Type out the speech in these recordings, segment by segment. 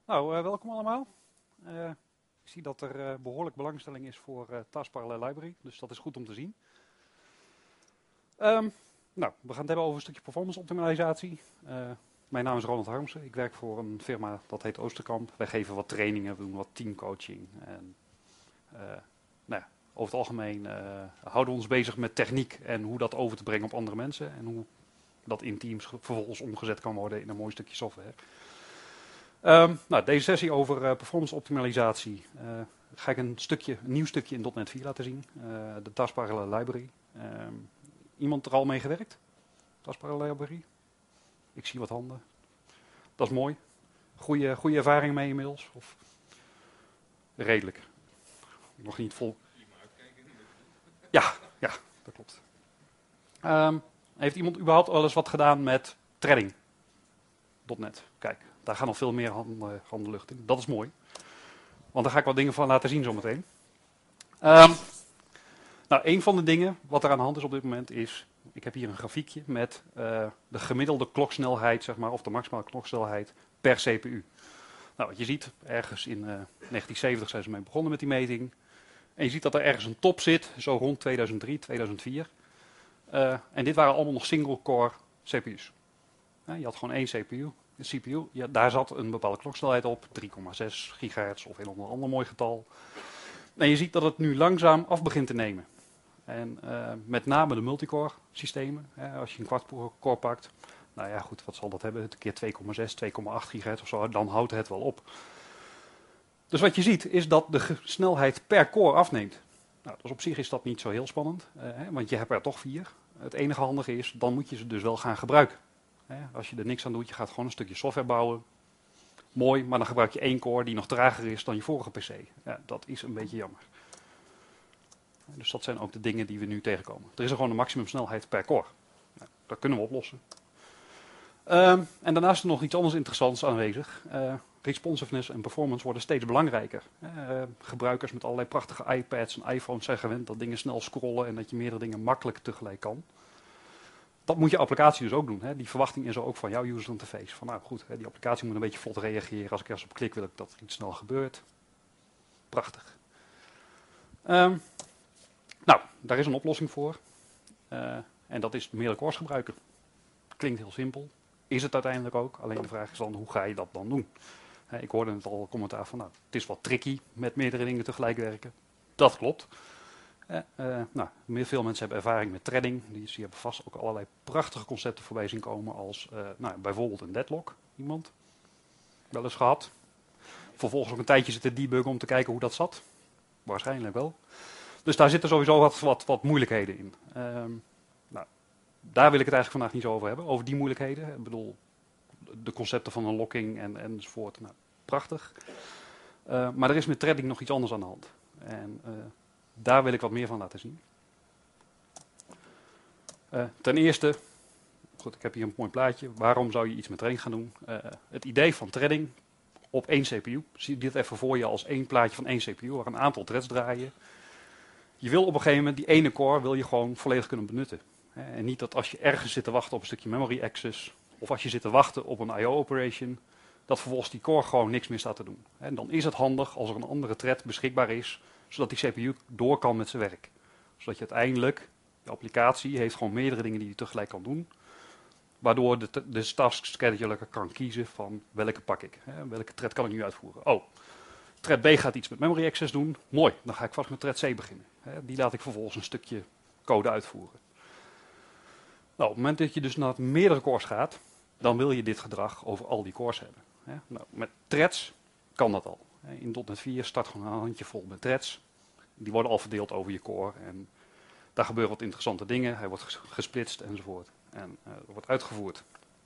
Nou, welkom allemaal. Ik zie dat er behoorlijk belangstelling is voor Task Parallel Library, dus dat is goed om te zien. Nou, we gaan het hebben over een stukje performance optimalisatie. Mijn naam is Ronald Harmsen. Ik werk voor een firma dat heet Oosterkamp. Wij geven wat trainingen, we doen wat teamcoaching. En, nou ja, over het algemeen houden we ons bezig met techniek en hoe dat over te brengen op andere mensen. En hoe dat in teams vervolgens omgezet kan worden in een mooi stukje software. Nou, deze sessie over performance optimalisatie ga ik een nieuw stukje in .NET 4 laten zien. De Task Parallel Library. Iemand er al mee gewerkt? Task Parallel Library? Ik zie wat handen. Dat is mooi. Goede ervaring mee inmiddels? Of redelijk? Nog niet vol. Ja, dat klopt. Heeft iemand überhaupt al eens wat gedaan met threading? .NET. Kijk, daar gaan nog veel meer handen lucht in. Dat is mooi. Want daar ga ik wat dingen van laten zien zometeen. Nou, een van de dingen wat er aan de hand is op dit moment is... Ik heb hier een grafiekje met de gemiddelde kloksnelheid, zeg maar, of de maximale kloksnelheid per CPU. Nou, wat je ziet, ergens in 1970 zijn ze mee begonnen met die meting. En je ziet dat er ergens een top zit, zo rond 2003, 2004. En dit waren allemaal nog single-core CPU's. Je had gewoon één CPU. De CPU, ja, daar zat een bepaalde kloksnelheid op, 3,6 gigahertz of een ander mooi getal. En je ziet dat het nu langzaam af begint te nemen. En met name de multicore systemen, als je een quad-core pakt, nou ja goed, wat zal dat hebben? Een keer 2,6, 2,8 gigahertz of zo, dan houdt het wel op. Dus wat je ziet is dat de snelheid per core afneemt. Nou, dus op zich is dat niet zo heel spannend, want je hebt er toch 4. Het enige handige is, dan moet je ze dus wel gaan gebruiken. Als je er niks aan doet, je gaat gewoon een stukje software bouwen. Mooi, maar dan gebruik je 1 core die nog trager is dan je vorige PC. Ja, dat is een beetje jammer. Dus dat zijn ook de dingen die we nu tegenkomen. Er is er gewoon een maximum snelheid per core. Nou, dat kunnen we oplossen. En daarnaast is er nog iets anders interessants aanwezig. Responsiveness en performance worden steeds belangrijker. Gebruikers met allerlei prachtige iPads en iPhones zijn gewend dat dingen snel scrollen en dat je meerdere dingen makkelijk tegelijk kan. Dat moet je applicatie dus ook doen. Die verwachting is er ook van jouw user interface. Van nou goed, die applicatie moet een beetje vlot reageren. Als ik ergens op klik wil ik dat er iets snel gebeurt. Prachtig. Nou, daar is een oplossing voor. En dat is meerdere cores gebruiken. Klinkt heel simpel. Is het uiteindelijk ook. Alleen de vraag is dan, hoe ga je dat dan doen? Ik hoorde het al commentaar van, nou, het is wat tricky met meerdere dingen tegelijk werken. Dat klopt. Nou, veel mensen hebben ervaring met threading. Die hebben vast ook allerlei prachtige concepten voorbij zien komen. Als nou, bijvoorbeeld een deadlock. Iemand? Wel eens gehad. Vervolgens ook een tijdje zitten debuggen om te kijken hoe dat zat. Waarschijnlijk wel. Dus daar zitten sowieso wat moeilijkheden in. Nou, daar wil ik het eigenlijk vandaag niet zo over hebben. Over die moeilijkheden. Ik bedoel, de concepten van een locking enzovoort. Nou, prachtig. Maar er is met threading nog iets anders aan de hand. En daar wil ik wat meer van laten zien. Ten eerste, goed, ik heb hier een mooi plaatje. Waarom zou je iets met threading gaan doen? Het idee van threading op één CPU. Zie dit even voor je als één plaatje van één CPU, waar een aantal threads draaien. Je wil op een gegeven moment die ene core wil je gewoon volledig kunnen benutten. En niet dat als je ergens zit te wachten op een stukje memory access, of als je zit te wachten op een I/O operation, dat vervolgens die core gewoon niks meer staat te doen. En dan is het handig als er een andere thread beschikbaar is, zodat die CPU door kan met zijn werk. Zodat je uiteindelijk, de applicatie heeft gewoon meerdere dingen die je tegelijk kan doen. Waardoor de task scheduler kan kiezen van welke pak ik. Welke thread kan ik nu uitvoeren. Oh, thread B gaat iets met memory access doen. Mooi, dan ga ik vast met thread C beginnen. Die laat ik vervolgens een stukje code uitvoeren. Nou, op het moment dat je dus naar meerdere cores gaat, dan wil je dit gedrag over al die cores hebben. Nou, met threads kan dat al. In .NET 4 start gewoon een handjevol met threads. Die worden al verdeeld over je core. En daar gebeuren wat interessante dingen. Hij wordt gesplitst enzovoort. En wordt uitgevoerd.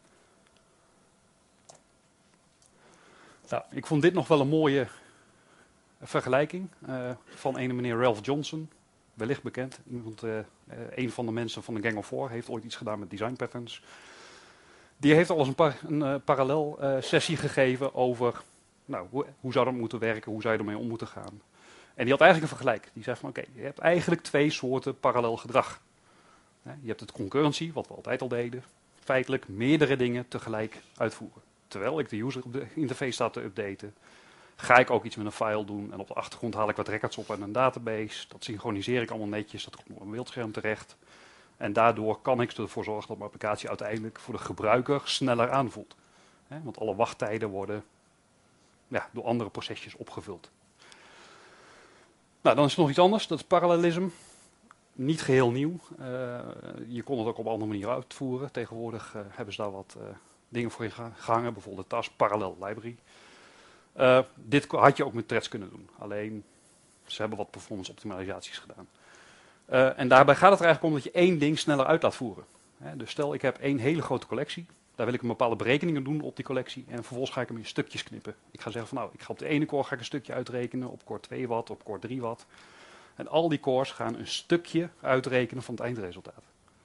Nou, ik vond dit nog wel een mooie vergelijking van een meneer Ralph Johnson. Wellicht bekend. Een van de mensen van de Gang of Four heeft ooit iets gedaan met design patterns. Die heeft al eens een parallel sessie gegeven over nou, hoe zou dat moeten werken, hoe zou je ermee om moeten gaan. En die had eigenlijk een vergelijk. Die zei van oké, je hebt eigenlijk 2 soorten parallel gedrag. Je hebt het concurrency, wat we altijd al deden. Feitelijk meerdere dingen tegelijk uitvoeren. terwijl ik de user interface sta te updaten, ga ik ook iets met een file doen. En op de achtergrond haal ik wat records op uit een database. Dat synchroniseer ik allemaal netjes, dat komt op een beeldscherm terecht. En daardoor kan ik ervoor zorgen dat mijn applicatie uiteindelijk voor de gebruiker sneller aanvoelt. Want alle wachttijden worden door andere procesjes opgevuld. Nou, dan is er nog iets anders, dat is parallelism. Niet geheel nieuw. Je kon het ook op een andere manier uitvoeren. Tegenwoordig hebben ze daar wat dingen voor in gehangen. Bijvoorbeeld de task parallel library. Dit had je ook met threads kunnen doen. Alleen, ze hebben wat performance optimalisaties gedaan. En daarbij gaat het er eigenlijk om dat je één ding sneller uit laat voeren. Dus stel, ik heb één hele grote collectie. Daar wil ik een bepaalde berekeningen doen op die collectie. En vervolgens ga ik hem in stukjes knippen. Ik ga zeggen van nou, ik ga op de ene core een stukje uitrekenen. Op core 2 watt, op core 3 watt. En al die cores gaan een stukje uitrekenen van het eindresultaat.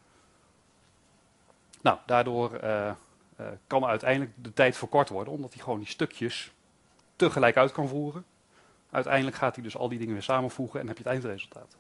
Nou, daardoor kan uiteindelijk de tijd verkort worden. Omdat hij gewoon die stukjes tegelijk uit kan voeren. Uiteindelijk gaat hij dus al die dingen weer samenvoegen en heb je het eindresultaat.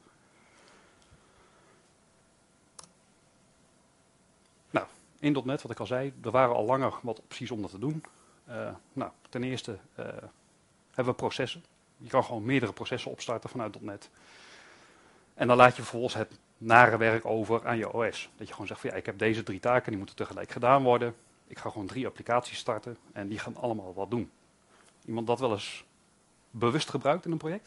Nou, in .NET, wat ik al zei, er waren al langer wat opties om dat te doen. Ten eerste hebben we processen. Je kan gewoon meerdere processen opstarten vanuit .NET. En dan laat je vervolgens het nare werk over aan je OS. Dat je gewoon zegt van ja, ik heb deze 3 taken, die moeten tegelijk gedaan worden. Ik ga gewoon 3 applicaties starten en die gaan allemaal wat doen. Iemand dat wel eens bewust gebruikt in een project?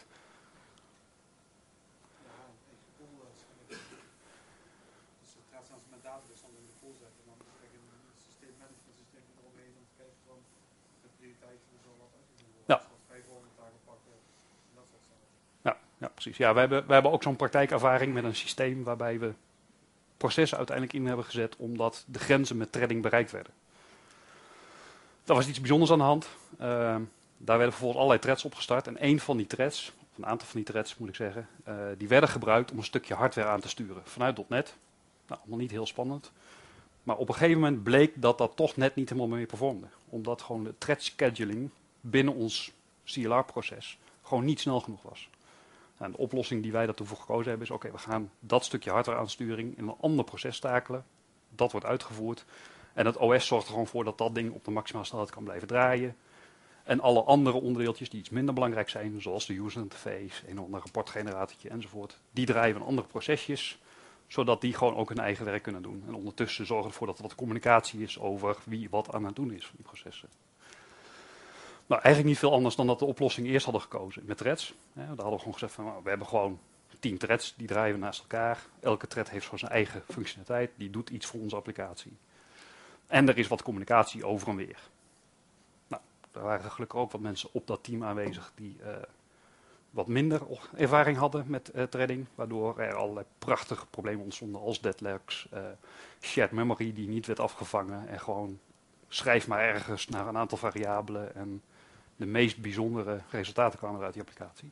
Dus het gaat zelfs met databestanden in de pool zetten. Dan is er een systeemmanagement systeem eromheen om te kijken van de prioriteiten en zo wat uit te doen. Ja. Zoals 500 taken pakken en dat soort zaken. Ja, precies. Ja, we hebben ook zo'n praktijkervaring met een systeem waarbij we processen uiteindelijk in hebben gezet omdat de grenzen met threading bereikt werden. Daar was iets bijzonders aan de hand. Daar werden vervolgens allerlei threads opgestart. En een van die threads, of een aantal van die threads moet ik zeggen, die werden gebruikt om een stukje hardware aan te sturen vanuit .NET. Nou, allemaal niet heel spannend. Maar op een gegeven moment bleek dat dat toch net niet helemaal meer performde. Omdat gewoon de thread scheduling binnen ons CLR-proces gewoon niet snel genoeg was. En de oplossing die wij daartoe voor gekozen hebben is, oké, we gaan dat stukje hardware aansturing in een ander proces takelen. Dat wordt uitgevoerd. En het OS zorgt er gewoon voor dat dat ding op de maximale snelheid kan blijven draaien. En alle andere onderdeeltjes die iets minder belangrijk zijn, zoals de user interface, een of ander rapportgeneratortje enzovoort, die draaien we in andere procesjes, zodat die gewoon ook hun eigen werk kunnen doen. En ondertussen zorgen we ervoor dat er wat communicatie is over wie wat aan het doen is van die processen. Nou, eigenlijk niet veel anders dan dat de oplossing eerst hadden gekozen met threads. Daar hadden we gewoon gezegd van, nou, we hebben gewoon 10 threads, die draaien we naast elkaar. Elke thread heeft gewoon zijn eigen functionaliteit, die doet iets voor onze applicatie. En er is wat communicatie over en weer. Nou, er waren gelukkig ook wat mensen op dat team aanwezig die wat minder ervaring hadden met threading. Waardoor er allerlei prachtige problemen ontstonden als deadlocks, shared memory die niet werd afgevangen. En gewoon schrijf maar ergens naar een aantal variabelen en de meest bijzondere resultaten kwamen eruit die applicatie.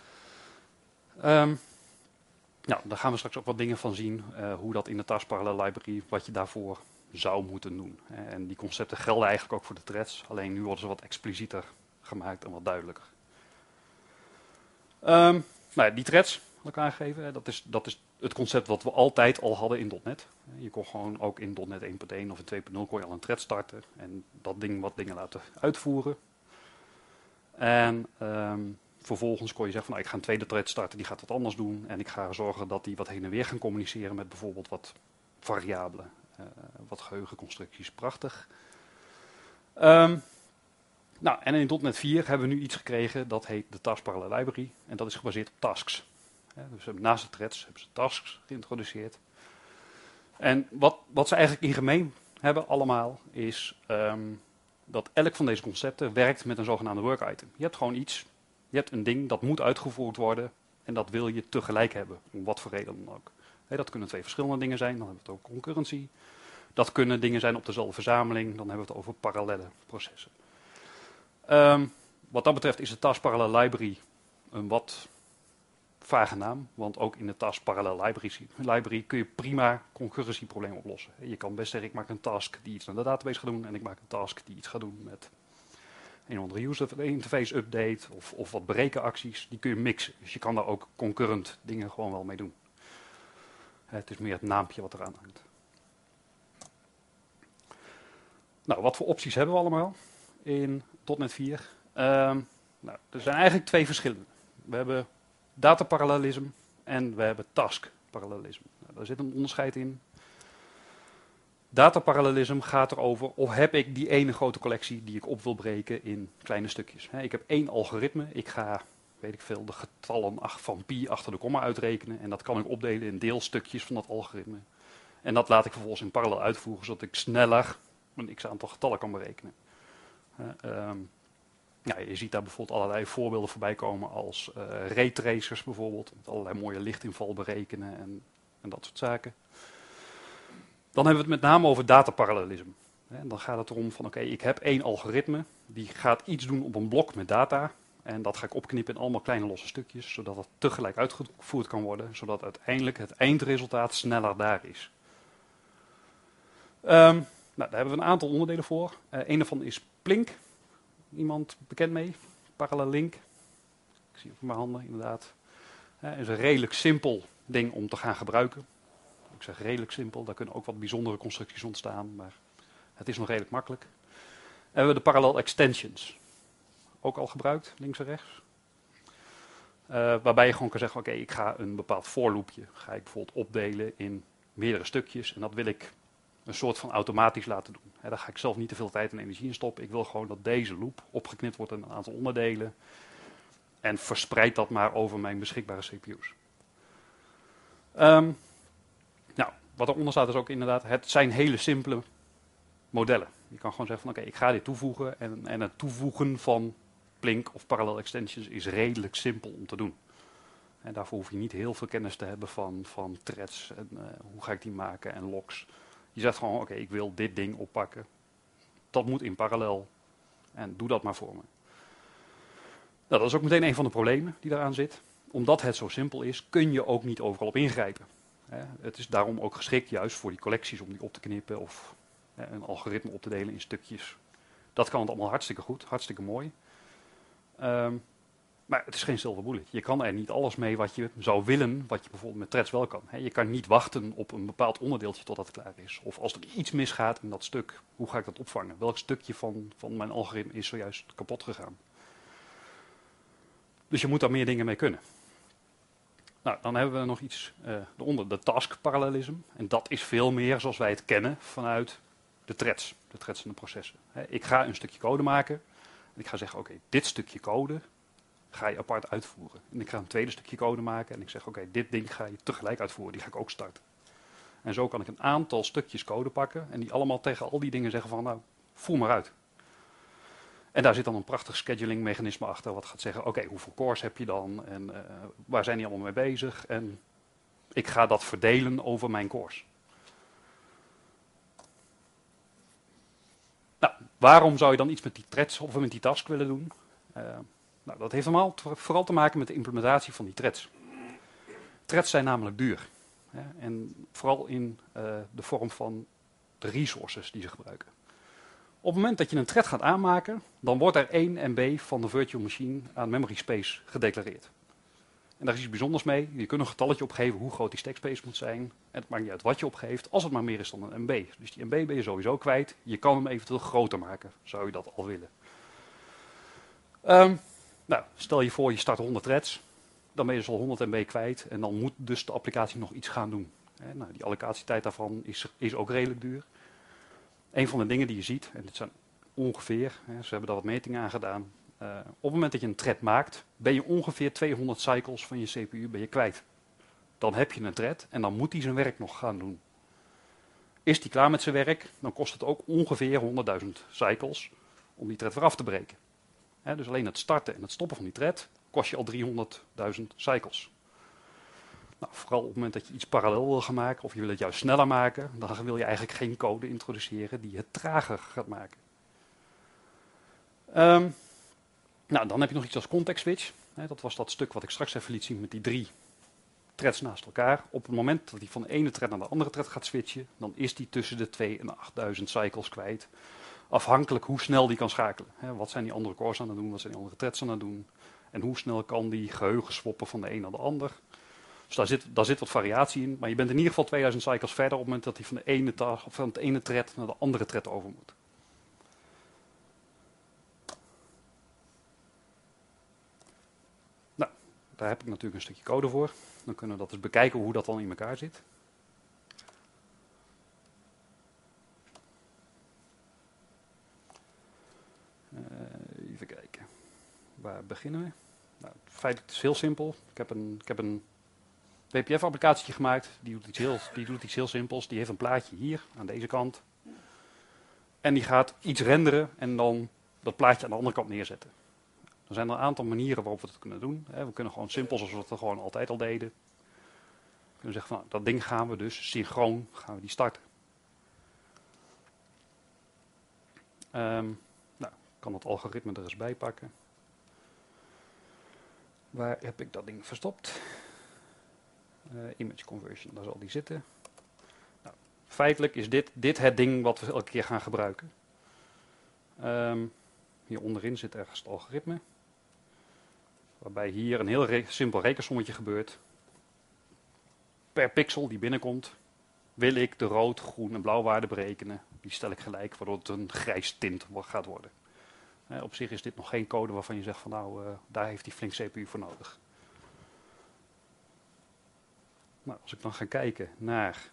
Nou, daar gaan we straks ook wat dingen van zien, hoe dat in de task parallel library, wat je daarvoor zou moeten doen. En die concepten gelden eigenlijk ook voor de threads, alleen nu worden ze wat explicieter gemaakt en wat duidelijker. Die threads, had ik aangegeven, dat is het concept wat we altijd al hadden in .NET. Je kon gewoon ook in .NET 1.1 of in 2.0 kon je al een thread starten en dat ding wat dingen laten uitvoeren. En vervolgens kon je zeggen van nou, ik ga een tweede thread starten, die gaat wat anders doen. En ik ga zorgen dat die wat heen en weer gaan communiceren met bijvoorbeeld wat variabelen, wat geheugenconstructies. Prachtig. En in .NET 4 hebben we nu iets gekregen, dat heet de Task Parallel Library. En dat is gebaseerd op tasks. Dus naast de threads hebben ze tasks geïntroduceerd. En wat ze eigenlijk in gemeen hebben allemaal, is dat elk van deze concepten werkt met een zogenaamde work item. Je hebt gewoon iets, je hebt een ding dat moet uitgevoerd worden en dat wil je tegelijk hebben, om wat voor reden dan ook. Dat kunnen 2 verschillende dingen zijn, dan hebben we het over concurrency. Dat kunnen dingen zijn op dezelfde verzameling, dan hebben we het over parallelle processen. Wat dat betreft is de Task Parallel Library een wat vage naam, want ook in de Task Parallel Library kun je prima concurrentieproblemen oplossen. Je kan best zeggen, ik maak een task die iets naar de database gaat doen en ik maak een task die iets gaat doen met een of andere user interface update of wat berekenacties. Die kun je mixen, dus je kan daar ook concurrent dingen gewoon wel mee doen. Het is meer het naampje wat eraan hangt. Nou, wat voor opties hebben we allemaal? in .NET 4. Nou, er zijn eigenlijk twee verschillen. We hebben dataparallelisme en we hebben taskparallelisme. Nou, daar zit een onderscheid in. Dataparallelisme gaat erover of heb ik die ene grote collectie die ik op wil breken in kleine stukjes. Ik heb één algoritme, ik ga, weet ik veel, de getallen van pi achter de komma uitrekenen en dat kan ik opdelen in deelstukjes van dat algoritme. En dat laat ik vervolgens in parallel uitvoeren, zodat ik sneller een x-aantal getallen kan berekenen. Ja, je ziet daar bijvoorbeeld allerlei voorbeelden voorbij komen als raytracers bijvoorbeeld, met allerlei mooie lichtinval berekenen en dat soort zaken. Dan hebben we het met name over dataparallelisme. Dan gaat het erom van oké, ik heb één algoritme, die gaat iets doen op een blok met data. En dat ga ik opknippen in allemaal kleine losse stukjes, zodat het tegelijk uitgevoerd kan worden, zodat uiteindelijk het eindresultaat sneller daar is. Nou, daar hebben we een aantal onderdelen voor. Een daarvan is Plink. Iemand bekend mee? Parallellink. Ik zie het op mijn handen inderdaad. Het is een redelijk simpel ding om te gaan gebruiken. Ik zeg redelijk simpel, daar kunnen ook wat bijzondere constructies ontstaan, maar het is nog redelijk makkelijk. En we hebben de parallel extensions. Ook al gebruikt, links en rechts. Waarbij je gewoon kan zeggen, oké, ik ga een bepaald voorloopje, ga ik bijvoorbeeld opdelen in meerdere stukjes en dat wil ik een soort van automatisch laten doen. Daar ga ik zelf niet te veel tijd en energie in stoppen. Ik wil gewoon dat deze loop opgeknipt wordt in een aantal onderdelen en verspreid dat maar over mijn beschikbare CPU's. Nou, wat eronder staat is ook inderdaad, het zijn hele simpele modellen. Je kan gewoon zeggen van oké, ik ga dit toevoegen en het toevoegen van Plink of parallel extensions is redelijk simpel om te doen. En daarvoor hoef je niet heel veel kennis te hebben van threads en hoe ga ik die maken en logs. Je zegt gewoon oké, ik wil dit ding oppakken. Dat moet in parallel en doe dat maar voor me. Nou, dat is ook meteen een van de problemen die daaraan zit. Omdat het zo simpel is, kun je ook niet overal op ingrijpen. Het is daarom ook geschikt juist voor die collecties om die op te knippen of een algoritme op te delen in stukjes. Dat kan het allemaal hartstikke goed, hartstikke mooi. Maar het is geen silver bullet. Je kan er niet alles mee wat je zou willen, wat je bijvoorbeeld met threads wel kan. Je kan niet wachten op een bepaald onderdeeltje totdat het klaar is. Of als er iets misgaat in dat stuk, hoe ga ik dat opvangen? Welk stukje van mijn algoritme is zojuist kapot gegaan? Dus je moet daar meer dingen mee kunnen. Nou, dan hebben we nog iets eronder, de task parallelisme. En dat is veel meer zoals wij het kennen vanuit de threads en de processen. Ik ga een stukje code maken en ik ga zeggen, oké, dit stukje code ga je apart uitvoeren. En ik ga een tweede stukje code maken en ik zeg, oké, dit ding ga je tegelijk uitvoeren, die ga ik ook starten. En zo kan ik een aantal stukjes code pakken en die allemaal tegen al die dingen zeggen van, nou, voer maar uit. En daar zit dan een prachtig scheduling mechanisme achter, wat gaat zeggen, oké, hoeveel cores heb je dan en waar zijn die allemaal mee bezig? En ik ga dat verdelen over mijn cores. Nou, waarom zou je dan iets met die threads of met die task willen doen? Nou, dat heeft allemaal vooral te maken met de implementatie van die threads. Threads zijn namelijk duur. En vooral in de vorm van de resources die ze gebruiken. Op het moment dat je een thread gaat aanmaken, dan wordt er 1 MB van de virtual machine aan memory space gedeclareerd. En daar is iets bijzonders mee. Je kunt een getalletje opgeven hoe groot die stack space moet zijn. En het maakt niet uit wat je opgeeft, als het maar meer is dan een MB. Dus die MB ben je sowieso kwijt. Je kan hem eventueel groter maken, zou je dat al willen. Nou, stel je voor je start 100 threads. Dan ben je dus al 100 MB kwijt. En dan moet dus de applicatie nog iets gaan doen. Nou, die allocatietijd daarvan is ook redelijk duur. Een van de dingen die je ziet, en dit zijn ongeveer, ze hebben daar wat metingen aan gedaan. Op het moment dat je een thread maakt, ben je ongeveer 200 cycles van je CPU ben je kwijt. Dan heb je een thread en dan moet hij zijn werk nog gaan doen. Is hij klaar met zijn werk, dan kost het ook ongeveer 100.000 cycles om die thread weer af te breken. Dus alleen het starten en het stoppen van die thread kost je al 300.000 cycles. Nou, vooral op het moment dat je iets parallel wil gaan maken of je wil het juist sneller maken, dan wil je eigenlijk geen code introduceren die het trager gaat maken. Nou, dan heb je nog iets als context switch. Dat was dat stuk wat ik straks even liet zien met die 3 threads naast elkaar. Op het moment dat hij van de ene thread naar de andere thread gaat switchen, dan is die tussen de 2 en 8000 cycles kwijt. Afhankelijk hoe snel die kan schakelen. Wat zijn die andere cores aan het doen, wat zijn die andere threads aan het doen. En hoe snel kan die geheugen swappen van de een naar de ander. Dus daar zit wat variatie in. Maar je bent in ieder geval 2000 cycles verder op het moment dat hij van de ene thread naar de andere thread over moet. daar heb ik natuurlijk een stukje code voor. Dan kunnen we dat eens bekijken hoe dat dan in elkaar zit. Even kijken. Waar beginnen we? Nou, feitelijk is het heel simpel. Ik heb een WPF-applicatie gemaakt. Die doet iets heel simpels. Die heeft een plaatje hier aan deze kant. En die gaat iets renderen en dan dat plaatje aan de andere kant neerzetten. Er zijn er een aantal manieren waarop we dat kunnen doen. We kunnen gewoon simpel, zoals we het gewoon altijd al deden. We kunnen zeggen van, dat ding gaan we dus synchroon die starten. Nou, ik kan het algoritme er eens bij pakken. Waar heb ik dat ding verstopt? Image conversion, daar zal die zitten. Nou, feitelijk is dit het ding wat we elke keer gaan gebruiken. Hier onderin zit ergens het algoritme. Waarbij hier een heel simpel rekensommetje gebeurt. Per pixel die binnenkomt, wil ik de rood, groen en blauw waarde berekenen. Die stel ik gelijk, waardoor het een grijs tint gaat worden. Op zich is dit nog geen code waarvan je zegt van nou, daar heeft hij flink CPU voor nodig. Nou, als ik dan ga kijken naar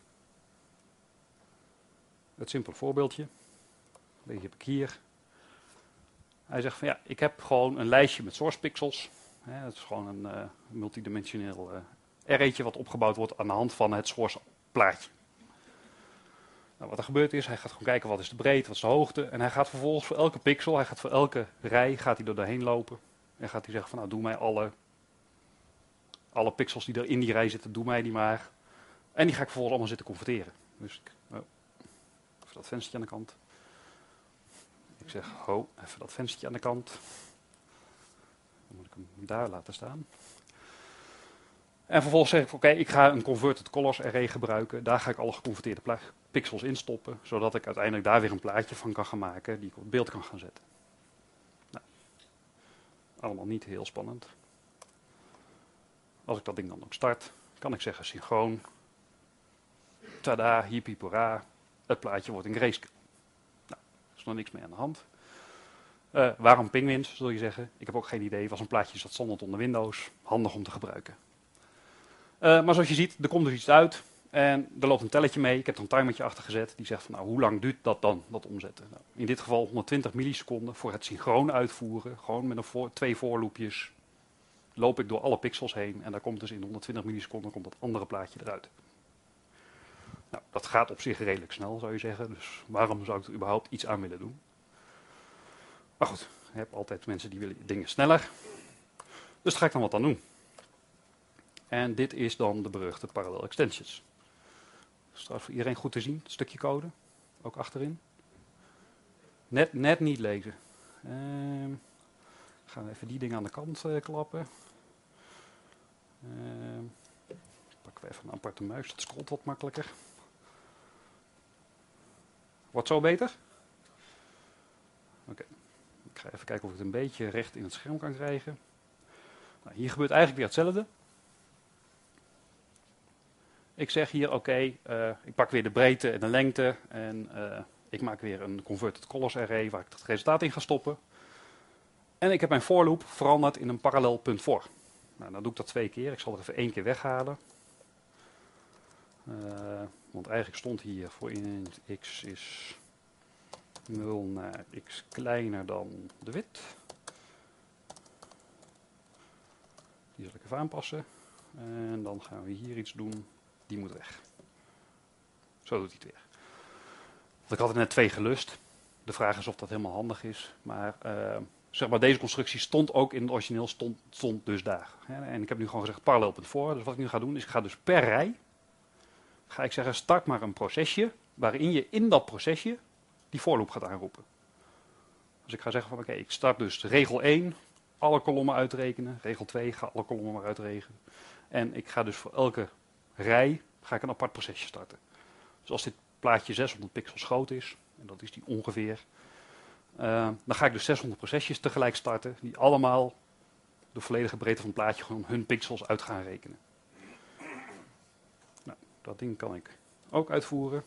het simpele voorbeeldje. Deze heb ik hier. Hij zegt van ja, ik heb gewoon een lijstje met source pixels. Het is gewoon een multidimensioneel arraytje wat opgebouwd wordt aan de hand van het source plaatje. Nou, wat er gebeurt is, hij gaat gewoon kijken wat is de breedte, wat is de hoogte. En hij gaat vervolgens voor elke pixel, hij gaat voor elke rij, gaat hij er doorheen lopen. En gaat hij zeggen van nou, doe mij alle pixels die er in die rij zitten, doe mij die maar. En die ga ik vervolgens allemaal zitten converteren. Dus even dat venstertje aan de kant. Ik zeg, even dat venstertje aan de kant. Dan moet ik hem daar laten staan. En vervolgens zeg ik, oké, ik ga een converted colors array gebruiken. Daar ga ik alle geconverteerde pixels in stoppen, zodat ik uiteindelijk daar weer een plaatje van kan gaan maken die ik op beeld kan gaan zetten. Nou, allemaal niet heel spannend. Als ik dat ding dan ook start, kan ik zeggen synchroon. Tada, hippie pora, het plaatje wordt in grayscale. Nou, er is nog niks mee aan de hand. Waarom Penguins, zul je zeggen? Ik heb ook geen idee. Was een plaatje dat standaard onder Windows. Handig om te gebruiken. Maar zoals je ziet, er komt dus iets uit. En er loopt een telletje mee. Ik heb er een timertje achter gezet. Die zegt van nou, hoe lang duurt dat dan, dat omzetten? Nou, in dit geval 120 milliseconden voor het synchroon uitvoeren. Gewoon met twee voorloopjes. Loop ik door alle pixels heen. En daar komt dus in 120 milliseconden komt dat andere plaatje eruit. Nou, dat gaat op zich redelijk snel, zou je zeggen. Dus waarom zou ik er überhaupt iets aan willen doen? Maar goed, je hebt altijd mensen die willen dingen sneller. Dus daar ga ik dan wat aan doen. En dit is dan de beruchte parallel extensions. Dat is trouwens voor iedereen goed te zien, het stukje code. Ook achterin. Net niet lezen. Gaan we even die dingen aan de kant klappen. Pakken we even een aparte muis, dat scrolt wat makkelijker. Wordt zo beter? Oké. Ik ga even kijken of ik het een beetje recht in het scherm kan krijgen. Nou, hier gebeurt eigenlijk weer hetzelfde. Ik zeg hier, oké, ik pak weer de breedte en de lengte. En ik maak weer een converted colors array waar ik het resultaat in ga stoppen. En ik heb mijn for loop veranderd in een parallel.for. Nou, dan doe ik dat 2 keer. Ik zal er even 1 keer weghalen. Want eigenlijk stond hier voor int x is 0 naar x kleiner dan de width. Die zal ik even aanpassen. En dan gaan we hier iets doen. Die moet weg. Zo doet hij het weer. Want ik had er net 2 gelust. De vraag is of dat helemaal handig is. Maar zeg maar, deze constructie stond ook in het origineel, stond dus daar. En ik heb nu gewoon gezegd parallel.for. Dus wat ik nu ga doen is, ik ga dus per rij, ga ik zeggen, start maar een procesje, waarin je in dat procesje die for loop gaat aanroepen. Dus ik ga zeggen van, oké, ik start dus regel 1, alle kolommen uitrekenen. Regel 2, ga alle kolommen maar uitrekenen. En ik ga dus voor elke rij, ga ik een apart procesje starten. Dus als dit plaatje 600 pixels groot is, en dat is die ongeveer, dan ga ik dus 600 procesjes tegelijk starten, die allemaal de volledige breedte van het plaatje gewoon hun pixels uit gaan rekenen. Nou, dat ding kan ik ook uitvoeren.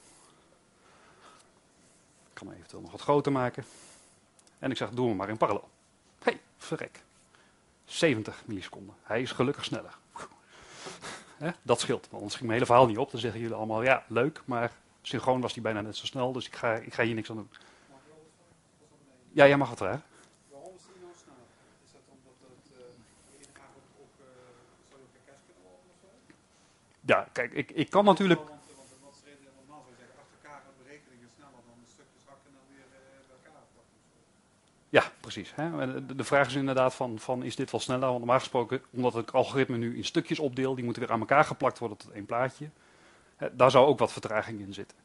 Ik kan hem eventueel nog wat groter maken. En ik zeg, doe hem maar in parallel. Hey, verrek. 70 milliseconden. Hij is gelukkig sneller. Hè? Dat scheelt, want anders ging mijn hele verhaal niet op. Dan zeggen jullie allemaal, ja, leuk, maar synchroon was hij bijna net zo snel, dus ik ga hier niks aan doen. Mag ik wel wat vragen? Of was dat beneden? Ja, jij mag wat vragen. Waarom is die nou sneller? Is dat omdat het ingaan ook zou je ook een cache kunnen lopen of zo? Ja, kijk, ik kan natuurlijk... Want wat is de reden? Normaal zou je zeggen, achter elkaar gaan berekeningen sneller dan stukjes hakken en dan weer bij elkaar pakken. Ja, precies. Hè? De vraag is inderdaad van is dit wel sneller? Want normaal gesproken, omdat het algoritme nu in stukjes opdeelt, die moeten weer aan elkaar geplakt worden tot één plaatje. Hè, daar zou ook wat vertraging in zitten.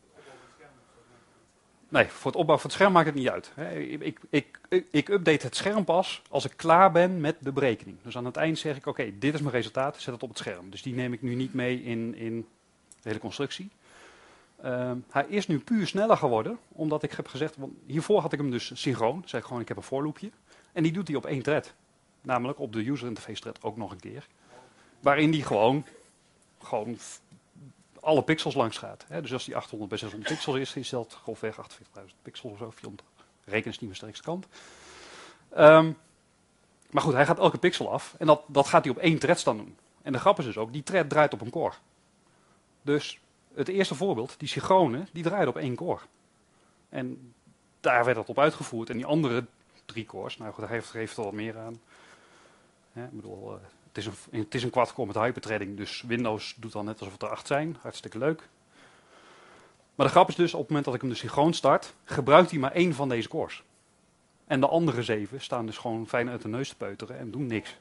Nee, voor het opbouwen van het scherm maakt het niet uit. Hè? Ik update het scherm pas als ik klaar ben met de berekening. Dus aan het eind zeg ik, oké, dit is mijn resultaat, zet het op het scherm. Dus die neem ik nu niet mee in de hele constructie. Hij is nu puur sneller geworden, omdat ik heb gezegd, want hiervoor had ik hem dus synchroon. Zeg ik gewoon, ik heb een for loopje. En die doet hij op één thread. Namelijk op de user interface thread ook nog een keer. Waarin die gewoon alle pixels langs gaat. Hè? Dus als die 800 bij 600 pixels is dat grofweg 48.000 pixels of zo. 400. Rekenen is niet mijn sterkste kant. Maar goed, hij gaat elke pixel af. En dat gaat hij op één thread staan doen. En de grap is dus ook, die thread draait op een core. Dus het eerste voorbeeld, die synchrone, die draaide op één core. En daar werd dat op uitgevoerd. En die andere 3 cores, nou goed, daar geeft er wat meer aan. Ik bedoel, het is een quad-core met hyperthreading, dus Windows doet dan net alsof het er 8 zijn. Hartstikke leuk. Maar de grap is dus, op het moment dat ik hem dus synchroon start, gebruikt hij maar 1 van deze cores. En de andere 7 staan dus gewoon fijn uit de neus te peuteren en doen niks.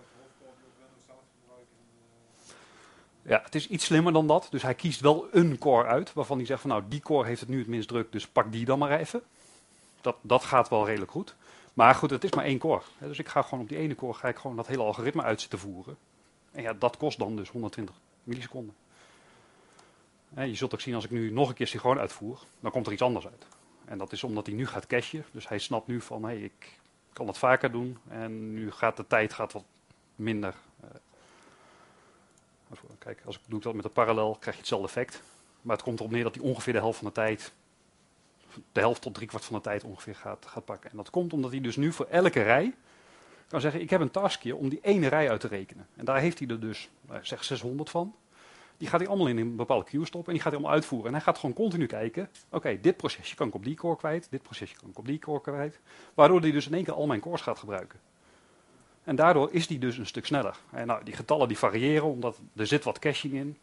Ja, het is iets slimmer dan dat. Dus hij kiest wel een core uit, waarvan hij zegt van nou, die core heeft het nu het minst druk, dus pak die dan maar even. Dat gaat wel redelijk goed. Maar goed, het is maar 1 core. Dus ik ga gewoon op die ene core gewoon dat hele algoritme uit zitten voeren. En ja, dat kost dan dus 120 milliseconden. Je zult ook zien als ik nu nog een keer synchroon uitvoer, dan komt er iets anders uit. En dat is omdat hij nu gaat cachen. Dus hij snapt nu van, hey, ik kan het vaker doen. En nu gaat de tijd wat minder. Kijk, als ik doe dat met een parallel, krijg je hetzelfde effect. Maar het komt erop neer dat hij ongeveer de helft van de tijd, de helft tot 3/4 van de tijd ongeveer gaat pakken. En dat komt omdat hij dus nu voor elke rij kan zeggen, ik heb een taskje om die ene rij uit te rekenen. En daar heeft hij er dus, zeg 600 van. Die gaat hij allemaal in een bepaalde queue stoppen en die gaat hij allemaal uitvoeren. En hij gaat gewoon continu kijken, oké, dit procesje kan ik op die core kwijt, dit procesje kan ik op die core kwijt. Waardoor hij dus in één keer al mijn cores gaat gebruiken. En daardoor is die dus een stuk sneller. En nou, die getallen die variëren, omdat er zit wat caching in.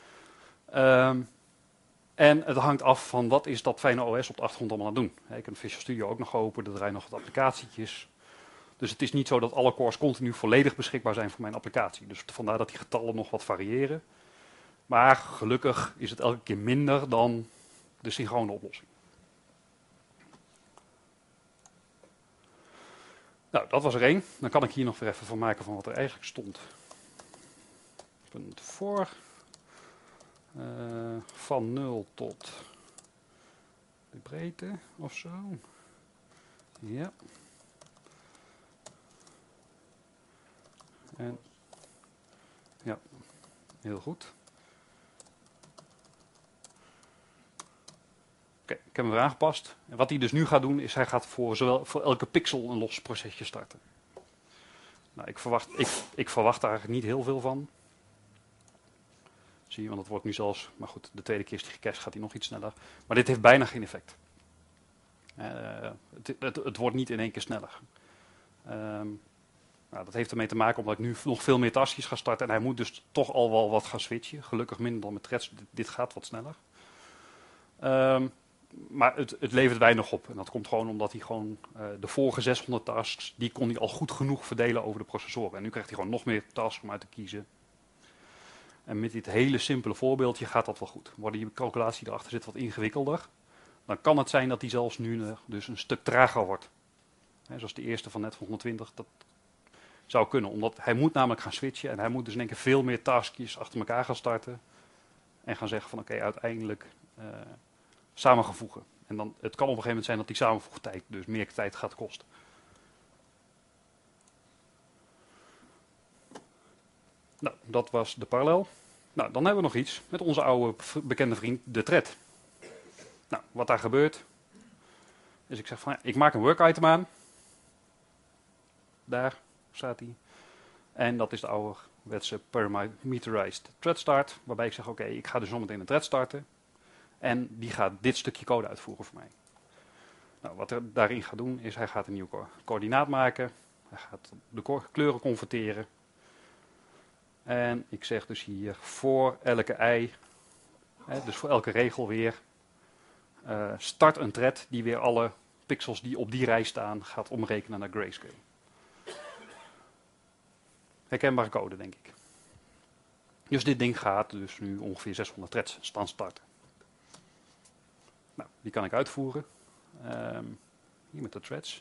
En het hangt af van wat is dat fijne OS op de achtergrond allemaal aan het doen. Ik heb Visual Studio ook nog open, er draaien nog wat applicatietjes. Dus het is niet zo dat alle cores continu volledig beschikbaar zijn voor mijn applicatie. Dus vandaar dat die getallen nog wat variëren. Maar gelukkig is het elke keer minder dan de synchrone oplossing. Nou, dat was er 1. Dan kan ik hier nog weer even van maken van wat er eigenlijk stond. Punt voor. Van 0 tot de breedte of zo. Ja. En, ja, heel goed. Oké, ik heb hem weer aangepast. En wat hij dus nu gaat doen, is hij gaat voor elke pixel een los procesje starten. Nou, ik verwacht daar eigenlijk niet heel veel van. Zie je, want het wordt nu zelfs, maar goed, de tweede keer is die gecached, gaat hij nog iets sneller. Maar dit heeft bijna geen effect. Het wordt niet in één keer sneller. Nou, dat heeft ermee te maken omdat ik nu nog veel meer taskjes ga starten. En hij moet dus toch al wel wat gaan switchen. Gelukkig minder dan met threads. Dit gaat wat sneller. Maar het levert weinig op. En dat komt gewoon omdat hij gewoon de vorige 600 tasks, die kon hij al goed genoeg verdelen over de processoren. En nu krijgt hij gewoon nog meer tasks om uit te kiezen. En met dit hele simpele voorbeeldje gaat dat wel goed. Wordt die calculatie erachter zit wat ingewikkelder, dan kan het zijn dat die zelfs nu dus een stuk trager wordt. Zoals de eerste van net van 120, dat zou kunnen. Omdat hij moet namelijk gaan switchen en hij moet dus in één keer veel meer taskjes achter elkaar gaan starten. En gaan zeggen van oké, uiteindelijk samengevoegen. En dan, het kan op een gegeven moment zijn dat die samenvoegtijd dus meer tijd gaat kosten. Nou, dat was de parallel. Nou, dan hebben we nog iets met onze oude bekende vriend, de thread. Nou, wat daar gebeurt, is ik zeg van, ja, ik maak een work item aan. Daar staat hij. En dat is de ouderwetse parameterized thread start, waarbij ik zeg, oké, ik ga dus zometeen een thread starten. En die gaat dit stukje code uitvoeren voor mij. Nou, wat hij daarin gaat doen, is hij gaat een nieuw coördinaat maken. Hij gaat de kleuren converteren. En ik zeg dus hier voor elke i, dus voor elke regel weer, start een thread die weer alle pixels die op die rij staan gaat omrekenen naar grayscale. Herkenbare code, denk ik. Dus dit ding gaat dus nu ongeveer 600 threads starten. Nou, die kan ik uitvoeren. Hier met de threads.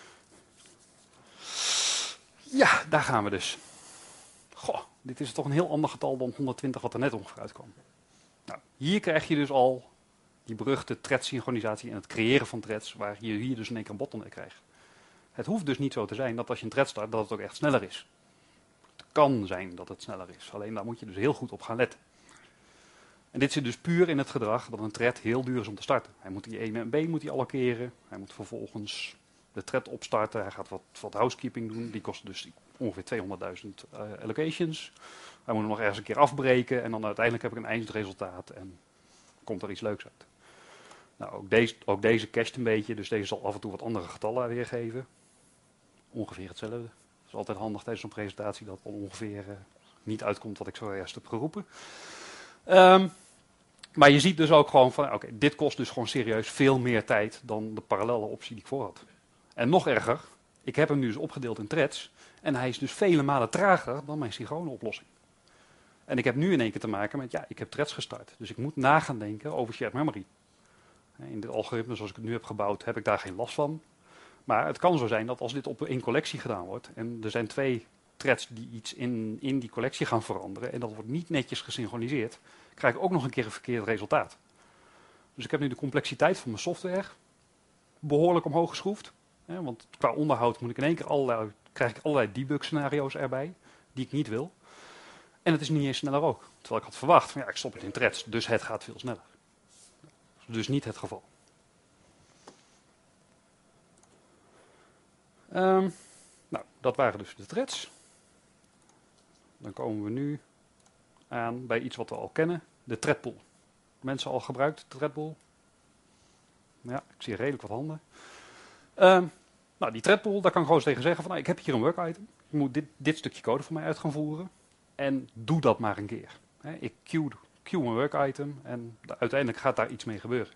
Ja, daar gaan we dus. Goh, dit is toch een heel ander getal dan 120 wat er net ongeveer uitkwam. Nou, hier krijg je dus al die beruchte thread-synchronisatie en het creëren van threads, waar je hier dus in één keer een bottleneck krijgt. Het hoeft dus niet zo te zijn dat als je een thread start, dat het ook echt sneller is. Het kan zijn dat het sneller is, alleen daar moet je dus heel goed op gaan letten. En dit zit dus puur in het gedrag dat een thread heel duur is om te starten. Hij moet die ene en B moet hij allokeren. Hij moet vervolgens de thread opstarten. Hij gaat wat housekeeping doen. Die kost dus ongeveer 200.000 allocations. Hij moet hem nog ergens een keer afbreken. En dan uiteindelijk heb ik een eindresultaat. En komt er iets leuks uit. Nou, ook deze cached een beetje. Dus deze zal af en toe wat andere getallen weergeven. Ongeveer hetzelfde. Het is altijd handig tijdens een presentatie dat het ongeveer niet uitkomt wat ik zojuist heb geroepen. Maar je ziet dus ook gewoon van, oké, dit kost dus gewoon serieus veel meer tijd dan de parallele optie die ik voor had. En nog erger, ik heb hem nu dus opgedeeld in threads en hij is dus vele malen trager dan mijn synchrone oplossing. En ik heb nu in één keer te maken met, ja, ik heb threads gestart. Dus ik moet na gaan denken over shared memory. In dit algoritme zoals ik het nu heb gebouwd, heb ik daar geen last van. Maar het kan zo zijn dat als dit op één collectie gedaan wordt en er zijn 2 threads die iets in die collectie gaan veranderen en dat wordt niet netjes gesynchroniseerd, krijg ik ook nog een keer een verkeerd resultaat. Dus ik heb nu de complexiteit van mijn software behoorlijk omhoog geschroefd. Want qua onderhoud moet ik in één keer krijg ik allerlei debug scenario's erbij die ik niet wil. En het is niet eens sneller ook. Terwijl ik had verwacht, van, ja, ik stop het in threads, dus het gaat veel sneller. Dus niet het geval. Nou, dat waren dus de threads. Dan komen we nu aan bij iets wat we al kennen, de threadpool. Mensen al gebruikt, de threadpool? Ja, ik zie redelijk wat handen. Nou, die threadpool, daar kan ik gewoon eens tegen zeggen van, nou, ik heb hier een work item. Je moet dit stukje code voor mij uit gaan voeren. En doe dat maar een keer. Ik queue een work item en uiteindelijk gaat daar iets mee gebeuren.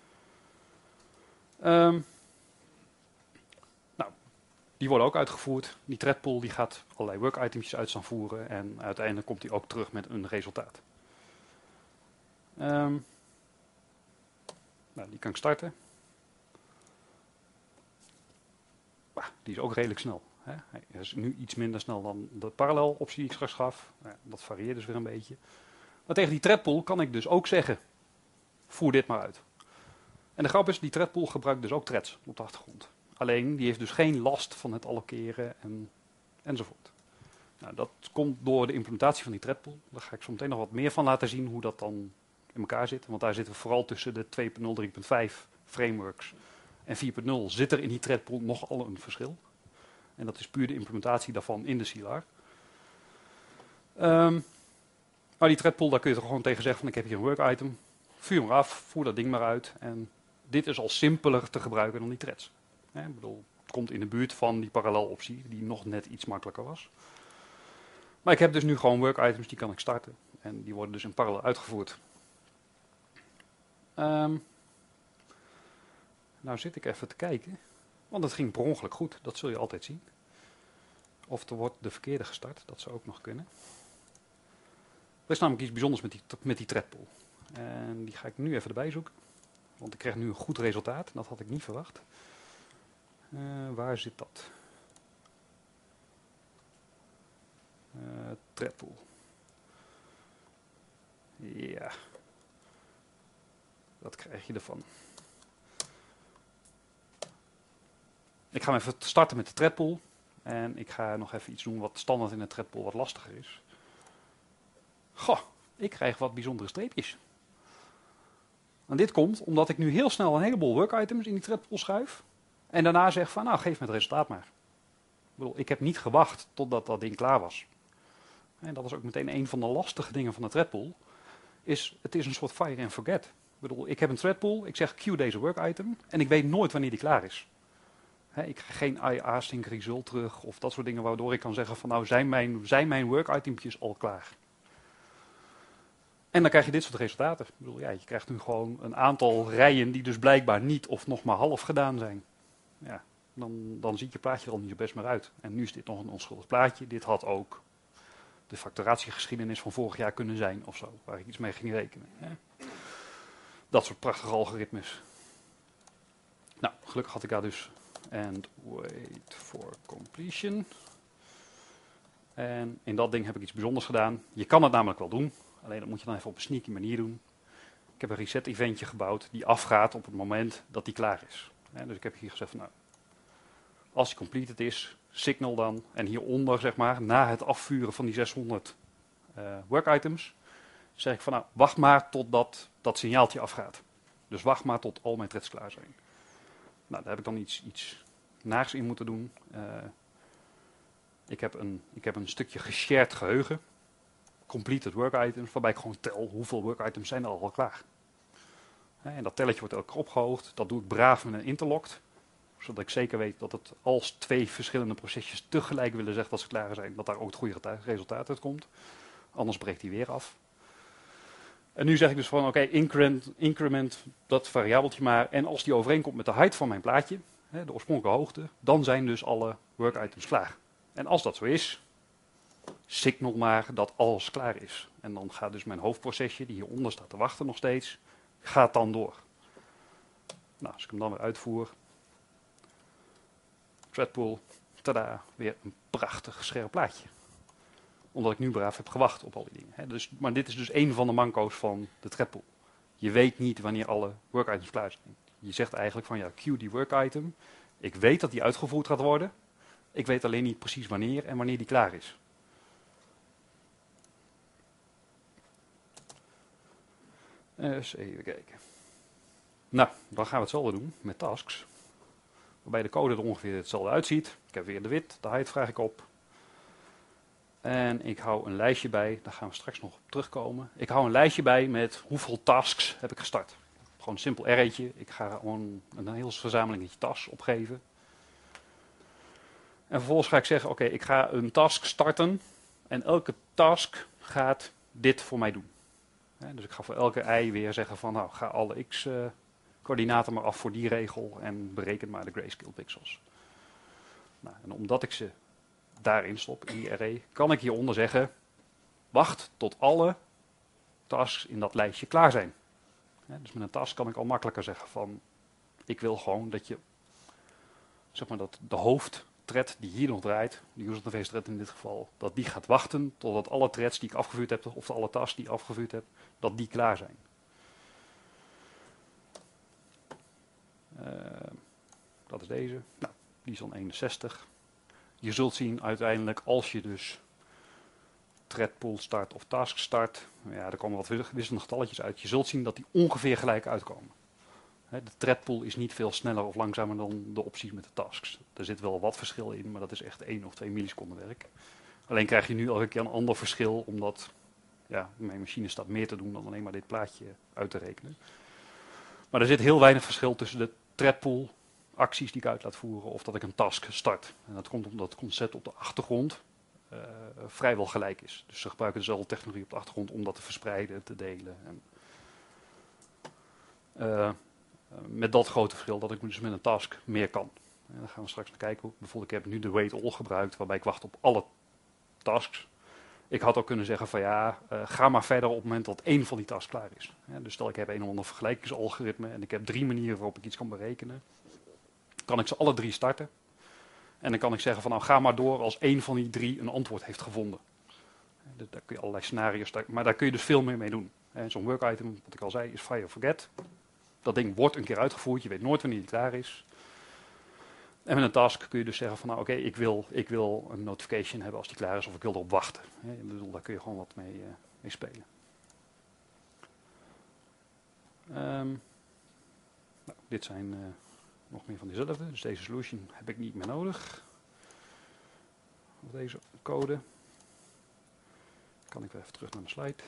Nou, die worden ook uitgevoerd. Die threadpool die gaat allerlei work items uit staan voeren en uiteindelijk komt die ook terug met een resultaat. Nou, die kan ik starten. Die is ook redelijk snel. Hij is nu iets minder snel dan de parallel optie die ik straks gaf. Dat varieert dus weer een beetje. Maar tegen die threadpool kan ik dus ook zeggen, voer dit maar uit. En de grap is, die threadpool gebruikt dus ook threads op de achtergrond. Alleen, die heeft dus geen last van het allokeren enzovoort. Nou, dat komt door de implementatie van die threadpool. Daar ga ik zo meteen nog wat meer van laten zien hoe dat dan in elkaar zit. Want daar zitten we vooral tussen de 2.0, 3.5 frameworks en 4.0 zit er in die threadpool nogal een verschil. En dat is puur de implementatie daarvan in de CLR. Maar die threadpool, daar kun je er gewoon tegen zeggen van ik heb hier een work item. Vuur maar af, voer dat ding maar uit. En dit is al simpeler te gebruiken dan die threads. Ik bedoel, het komt in de buurt van die paralleloptie, die nog net iets makkelijker was. Maar ik heb dus nu gewoon work items, die kan ik starten. En die worden dus in parallel uitgevoerd. Nou zit ik even te kijken. Want het ging per ongeluk goed, dat zul je altijd zien. Of er wordt de verkeerde gestart, dat zou ook nog kunnen. Er is namelijk iets bijzonders met die threadpool. En die ga ik nu even erbij zoeken. Want ik krijg nu een goed resultaat, dat had ik niet verwacht. Waar zit dat? Threadpool. Ja. Wat krijg je ervan? Ik ga even starten met de threadpool. En ik ga nog even iets doen wat standaard in de threadpool wat lastiger is. Goh, ik krijg wat bijzondere streepjes. En dit komt omdat ik nu heel snel een heleboel work items in die threadpool schuif. En daarna zeg van, nou geef me het resultaat maar. bedoel, ik heb niet gewacht totdat dat ding klaar was. En dat is ook meteen een van de lastige dingen van de threadpool. Het is een soort fire and forget. Ik bedoel, ik heb een threadpool, ik zeg queue deze work item en ik weet nooit wanneer die klaar is. Ik krijg geen async result terug of dat soort dingen waardoor ik kan zeggen van nou zijn mijn work itempjes al klaar. En dan krijg je dit soort resultaten. Ik bedoel, ja, je krijgt nu gewoon een aantal rijen die dus blijkbaar niet of nog maar half gedaan zijn. Ja, dan ziet je plaatje er al niet zo best meer uit. En nu is dit nog een onschuldig plaatje. Dit had ook de facturatiegeschiedenis van vorig jaar kunnen zijn of zo, waar ik iets mee ging rekenen. Hè. Dat soort prachtige algoritmes. Nou, gelukkig had ik daar dus and wait for completion. En in dat ding heb ik iets bijzonders gedaan. Je kan het namelijk wel doen, alleen dat moet je dan even op een sneaky manier doen. Ik heb een reset eventje gebouwd die afgaat op het moment dat die klaar is. Dus ik heb hier gezegd van nou, als die completed is, signal dan. En hieronder, zeg maar, na het afvuren van die 600 work items, zeg ik van nou, wacht maar totdat dat signaaltje afgaat. Dus wacht maar tot al mijn threads klaar zijn. Nou, daar heb ik dan iets naars in moeten doen. Ik heb een stukje geshared geheugen. Completed work items, waarbij ik gewoon tel hoeveel work items zijn er al klaar. En dat telletje wordt elke keer opgehoogd. Dat doe ik braaf met een interlocked. Zodat ik zeker weet dat het als twee verschillende procesjes tegelijk willen zeggen dat ze klaar zijn, dat daar ook het goede resultaat uit komt. Anders breekt hij weer af. En nu zeg ik dus van oké, increment dat variabeltje maar. En als die overeenkomt met de height van mijn plaatje, de oorspronkelijke hoogte, dan zijn dus alle work items klaar. En als dat zo is, signal maar dat alles klaar is. En dan gaat dus mijn hoofdprocesje, die hieronder staat te wachten nog steeds, gaat dan door. Nou, als ik hem dan weer uitvoer. Threadpool, tada, weer een prachtig scherp plaatje. Omdat ik nu braaf heb gewacht op al die dingen. Dus, maar dit is dus één van de manco's van de threadpool. Je weet niet wanneer alle work items klaar zijn. Je zegt eigenlijk van ja, queue die work item. Ik weet dat die uitgevoerd gaat worden. Ik weet alleen niet precies wanneer en wanneer die klaar is. Eens even kijken. Nou, dan gaan we hetzelfde doen met tasks. Waarbij de code er ongeveer hetzelfde uitziet. Ik heb weer de width, de height vraag ik op. En ik hou een lijstje bij, daar gaan we straks nog op terugkomen. Ik hou een lijstje bij met hoeveel tasks heb ik gestart. Gewoon een simpel arraytje. Ik ga gewoon een heel verzameling tasks opgeven. En vervolgens ga ik zeggen, oké, ik ga een task starten. En elke task gaat dit voor mij doen. Dus ik ga voor elke i weer zeggen van, nou, ga alle x-coördinaten maar af voor die regel en bereken maar de grayscale pixels. Nou, en omdat ik ze daarin stop, in die array, kan ik hieronder zeggen, wacht tot alle tasks in dat lijstje klaar zijn. Dus met een task kan ik al makkelijker zeggen van, ik wil gewoon dat je, zeg maar dat de hoofdthread die hier nog draait, de user interface thread in dit geval, dat die gaat wachten totdat alle threads die ik afgevuurd heb, of alle tasks die ik afgevuurd heb, dat die klaar zijn. Dat is deze. Nou, die is dan 61. Je zult zien uiteindelijk als je dus threadpool start of task start, ja, er komen wat wisselende getalletjes uit. Je zult zien dat die ongeveer gelijk uitkomen. De threadpool is niet veel sneller of langzamer dan de opties met de tasks. Er zit wel wat verschil in, maar dat is echt 1 of 2 milliseconden werk. Alleen krijg je nu elke keer een ander verschil, omdat ja, mijn machine staat meer te doen dan alleen maar dit plaatje uit te rekenen. Maar er zit heel weinig verschil tussen de threadpool acties die ik uit laat voeren of dat ik een task start. En dat komt omdat het concept op de achtergrond vrijwel gelijk is. Dus ze gebruiken dezelfde technologie op de achtergrond om dat te verspreiden, te delen. En, met dat grote verschil dat ik dus met een task meer kan. En dan gaan we straks naar kijken. Bijvoorbeeld ik heb nu de wait all gebruikt waarbij ik wacht op alle tasks. Ik had ook kunnen zeggen van ja, ga maar verder op het moment dat één van die tasks klaar is. Dus stel ik heb een of ander vergelijkingsalgoritme en ik heb 3 manieren waarop ik iets kan berekenen. Kan ik ze alle 3 starten. En dan kan ik zeggen van nou ga maar door als één van die 3 een antwoord heeft gevonden. Dus daar kun je allerlei scenario's starten, maar daar kun je dus veel meer mee doen. Zo'n work item, wat ik al zei, is fire or forget. Dat ding wordt een keer uitgevoerd, je weet nooit wanneer die klaar is. En met een task kun je dus zeggen van nou oké, ik wil een notification hebben als die klaar is of ik wil erop wachten. Ik bedoel, daar kun je gewoon wat mee spelen. Dit zijn nog meer van diezelfde, dus deze solution heb ik niet meer nodig. Of deze code. Kan ik weer even terug naar de slide.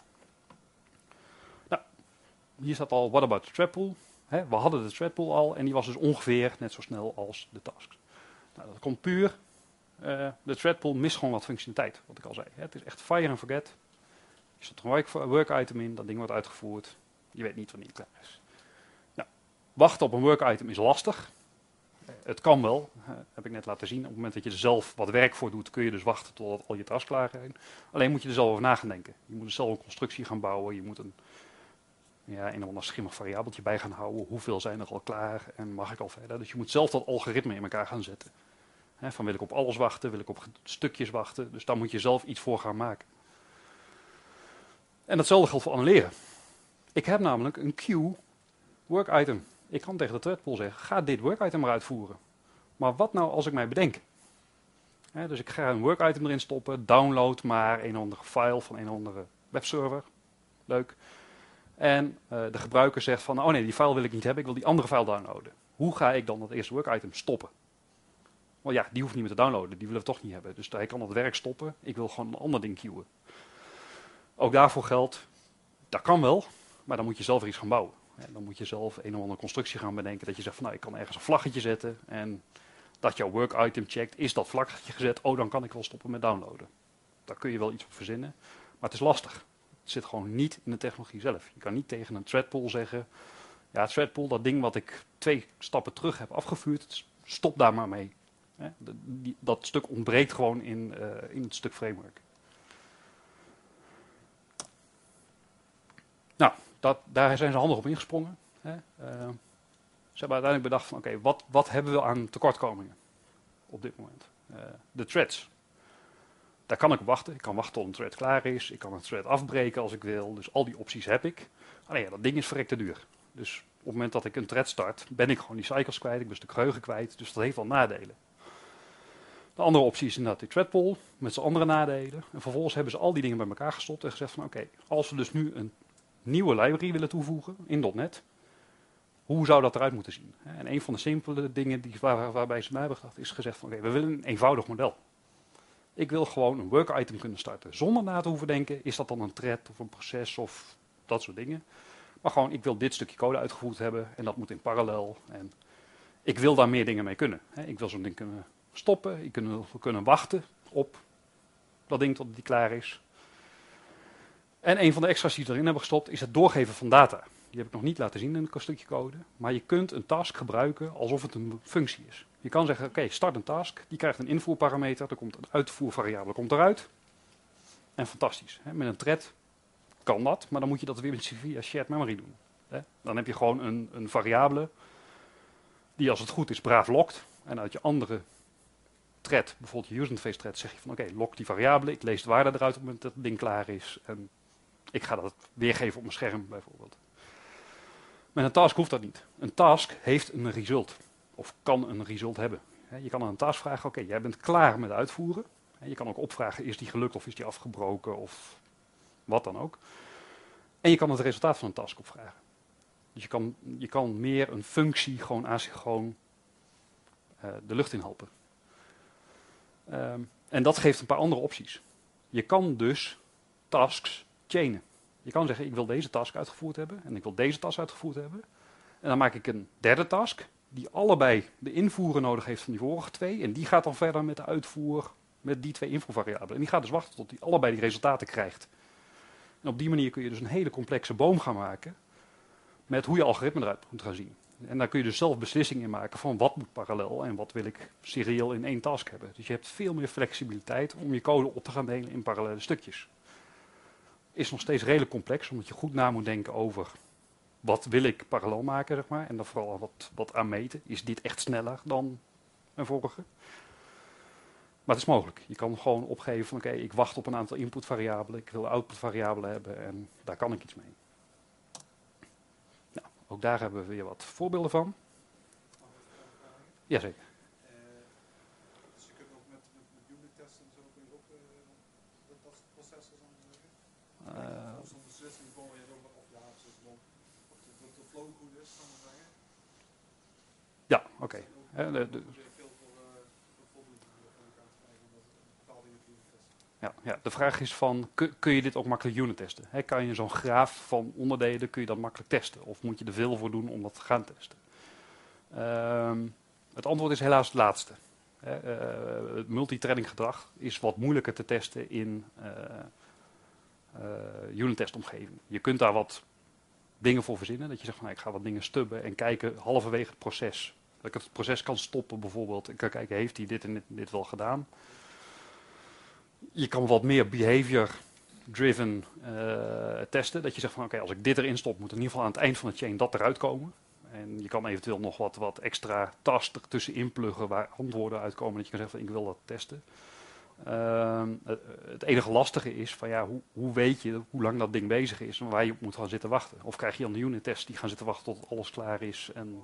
Nou, hier staat al what about the thread pool. We hadden de thread pool al en die was dus ongeveer net zo snel als de tasks. Nou, dat komt puur. De thread pool mist gewoon wat functionaliteit, wat ik al zei. Het is echt fire and forget. Je zet er een work item in, dat ding wordt uitgevoerd. Je weet niet wanneer het klaar is. Nou, wachten op een work item is lastig. Het kan wel, heb ik net laten zien. Op het moment dat je er zelf wat werk voor doet, kun je dus wachten totdat al je tasks klaar zijn. Alleen moet je er zelf over na gaan denken. Je moet er zelf een constructie gaan bouwen. Je moet een of ander schimmig variabeltje bij gaan houden. Hoeveel zijn er al klaar en mag ik al verder? Dus je moet zelf dat algoritme in elkaar gaan zetten. Van wil ik op alles wachten, wil ik op stukjes wachten. Dus daar moet je zelf iets voor gaan maken. En datzelfde geldt voor annuleren. Ik heb namelijk een queue work item. Ik kan tegen de thread pool zeggen, ga dit work item maar uitvoeren. Maar wat nou als ik mij bedenk? Dus ik ga een work item erin stoppen, download maar een of andere file van een of andere webserver. Leuk. En de gebruiker zegt van, oh nee, die file wil ik niet hebben, ik wil die andere file downloaden. Hoe ga ik dan dat eerste work item stoppen? Want ja, die hoeft niet meer te downloaden, die willen we toch niet hebben. Dus hij kan dat werk stoppen, ik wil gewoon een ander ding queuen. Ook daarvoor geldt, dat kan wel, maar dan moet je zelf er iets gaan bouwen. Dan moet je zelf een of andere constructie gaan bedenken dat je zegt van, nou, ik kan ergens een vlaggetje zetten en dat jouw work item checkt, is dat vlaggetje gezet, oh, dan kan ik wel stoppen met downloaden. Daar kun je wel iets op verzinnen, maar het is lastig. Het zit gewoon niet in de technologie zelf. Je kan niet tegen een threadpool zeggen, ja, threadpool, dat ding wat ik 2 stappen terug heb afgevuurd, stop daar maar mee. Dat stuk ontbreekt gewoon in het stuk framework. Nou, daar zijn ze handig op ingesprongen. Ze hebben uiteindelijk bedacht van, oké, wat hebben we aan tekortkomingen op dit moment? De threads. Daar kan ik op wachten. Ik kan wachten tot een thread klaar is. Ik kan een thread afbreken als ik wil. Dus al die opties heb ik. Alleen ja, dat ding is verrekte duur. Dus op het moment dat ik een thread start, ben ik gewoon die cycles kwijt. Ik ben een stuk geheugen kwijt. Dus dat heeft wel nadelen. De andere optie is inderdaad die threadpool met zijn andere nadelen. En vervolgens hebben ze al die dingen bij elkaar gestopt en gezegd van, oké, als we dus nu een nieuwe library willen toevoegen in .NET, hoe zou dat eruit moeten zien? En een van de simpele dingen waarbij ze mij hebben gedacht is gezegd van, oké, we willen een eenvoudig model. Ik wil gewoon een work item kunnen starten zonder na te hoeven denken, is dat dan een thread of een proces of dat soort dingen. Maar gewoon, ik wil dit stukje code uitgevoerd hebben en dat moet in parallel. En ik wil daar meer dingen mee kunnen. Ik wil zo'n ding kunnen stoppen, ik wil kunnen wachten op dat ding tot die klaar is. En een van de extra's die ze erin hebben gestopt is het doorgeven van data. Die heb ik nog niet laten zien in een stukje code. Maar je kunt een task gebruiken alsof het een functie is. Je kan zeggen, oké, start een task. Die krijgt een invoerparameter. Er komt een uitvoervariabele komt eruit. En fantastisch. Met een thread kan dat. Maar dan moet je dat weer via shared memory doen. Dan heb je gewoon een variabele die als het goed is braaf lokt. En uit je andere thread, bijvoorbeeld je user interface thread, zeg je van oké, lok die variabele. Ik lees de waarde eruit op het moment dat het ding klaar is. En ik ga dat weergeven op mijn scherm bijvoorbeeld. Met een task hoeft dat niet. Een task heeft een result. Of kan een result hebben. Je kan aan een task vragen, oké, jij bent klaar met uitvoeren. Je kan ook opvragen, is die gelukt of is die afgebroken of wat dan ook. En je kan het resultaat van een task opvragen. Dus je kan meer een functie gewoon asynchroon de lucht in helpen. En dat geeft een paar andere opties. Je kan dus tasks chainen. Je kan zeggen, ik wil deze task uitgevoerd hebben en ik wil deze task uitgevoerd hebben. En dan maak ik een derde task, die allebei de invoeren nodig heeft van die vorige 2. En die gaat dan verder met de uitvoer met die 2 invoervariabelen. En die gaat dus wachten tot die allebei die resultaten krijgt. En op die manier kun je dus een hele complexe boom gaan maken met hoe je algoritme eruit moet gaan zien. En daar kun je dus zelf beslissingen in maken van wat moet parallel en wat wil ik serieel in 1 task hebben. Dus je hebt veel meer flexibiliteit om je code op te gaan delen in parallele stukjes. Is nog steeds redelijk complex, omdat je goed na moet denken over wat wil ik parallel maken, zeg maar. En dan vooral wat aan meten. Is dit echt sneller dan een vorige? Maar het is mogelijk. Je kan gewoon opgeven van oké, ik wacht op een aantal inputvariabelen. Ik wil outputvariabelen hebben en daar kan ik iets mee. Nou, ook daar hebben we weer wat voorbeelden van. Jazeker. Dus je kunt ook met unit testen en zo kun je ook dat soort processen dan zeggen. Of zo'n beslissing gewoon je ook of ja, of gewoon of de flow goed is, kan man zeggen. Ja, oké. Ja. De vraag is van, kun je dit ook makkelijk unit testen? Hè, kan je zo'n graaf van onderdelen, kun je dat makkelijk testen? Of moet je er veel voor doen om dat te gaan testen? Het antwoord is helaas het laatste. Het multithreading gedrag is wat moeilijker te testen in unit testomgeving. Je kunt daar wat dingen voor verzinnen. Dat je zegt van ik ga wat dingen stubben en kijken halverwege het proces. Dat ik het proces kan stoppen bijvoorbeeld. Ik kan kijken, heeft hij dit en dit wel gedaan? Je kan wat meer behavior-driven testen. Dat je zegt van oké, als ik dit erin stop, moet in ieder geval aan het eind van de chain dat eruit komen. En je kan eventueel nog wat extra tasks ertussen inpluggen waar antwoorden uitkomen. Dat je kan zeggen van ik wil dat testen. Het enige lastige is van ja, hoe weet je hoe lang dat ding bezig is en waar je op moet gaan zitten wachten? Of krijg je dan de unit tests die gaan zitten wachten tot alles klaar is? En...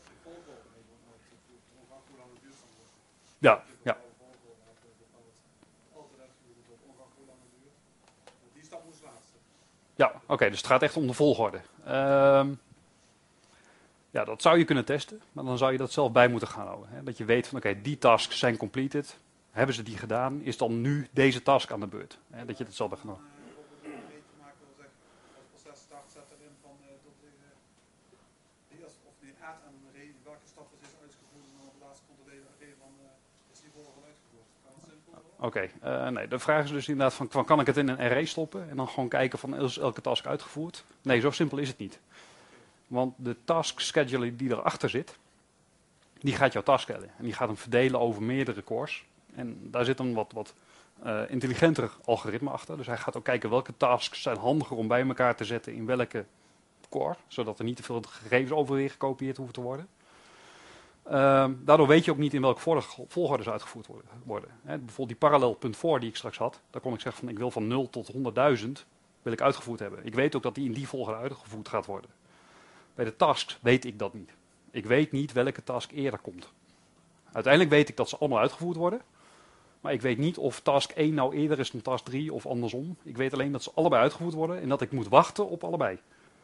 Ja. Ja, oké, dus het gaat echt om de volgorde. Ja, dat zou je kunnen testen, maar dan zou je dat zelf bij moeten gaan houden. Hè? Dat je weet van oké, die tasks zijn completed. Hebben ze die gedaan? Is dan nu deze task aan de beurt? Hè? Dat je het zelf bij genomen. Oké, nee, de vraag is dus inderdaad van kan ik het in een array stoppen en dan gewoon kijken van is elke task uitgevoerd? Nee, zo simpel is het niet. Want de task scheduler die erachter zit, die gaat jouw task stellen. En die gaat hem verdelen over meerdere cores. En daar zit een wat intelligenter algoritme achter. Dus hij gaat ook kijken welke tasks zijn handiger om bij elkaar te zetten in welke core. Zodat er niet te veel gegevens overweer gekopieerd hoeven te worden. Daardoor weet je ook niet in welke volgorde ze uitgevoerd worden. Bijvoorbeeld die parallel.for die ik straks had. Daar kon ik zeggen van ik wil van 0 tot 100.000 wil ik uitgevoerd hebben. Ik weet ook dat die in die volgorde uitgevoerd gaat worden. Bij de tasks weet ik dat niet. Ik weet niet welke task eerder komt. Uiteindelijk weet ik dat ze allemaal uitgevoerd worden. Maar ik weet niet of task 1 nou eerder is dan task 3 of andersom. Ik weet alleen dat ze allebei uitgevoerd worden en dat ik moet wachten op allebei.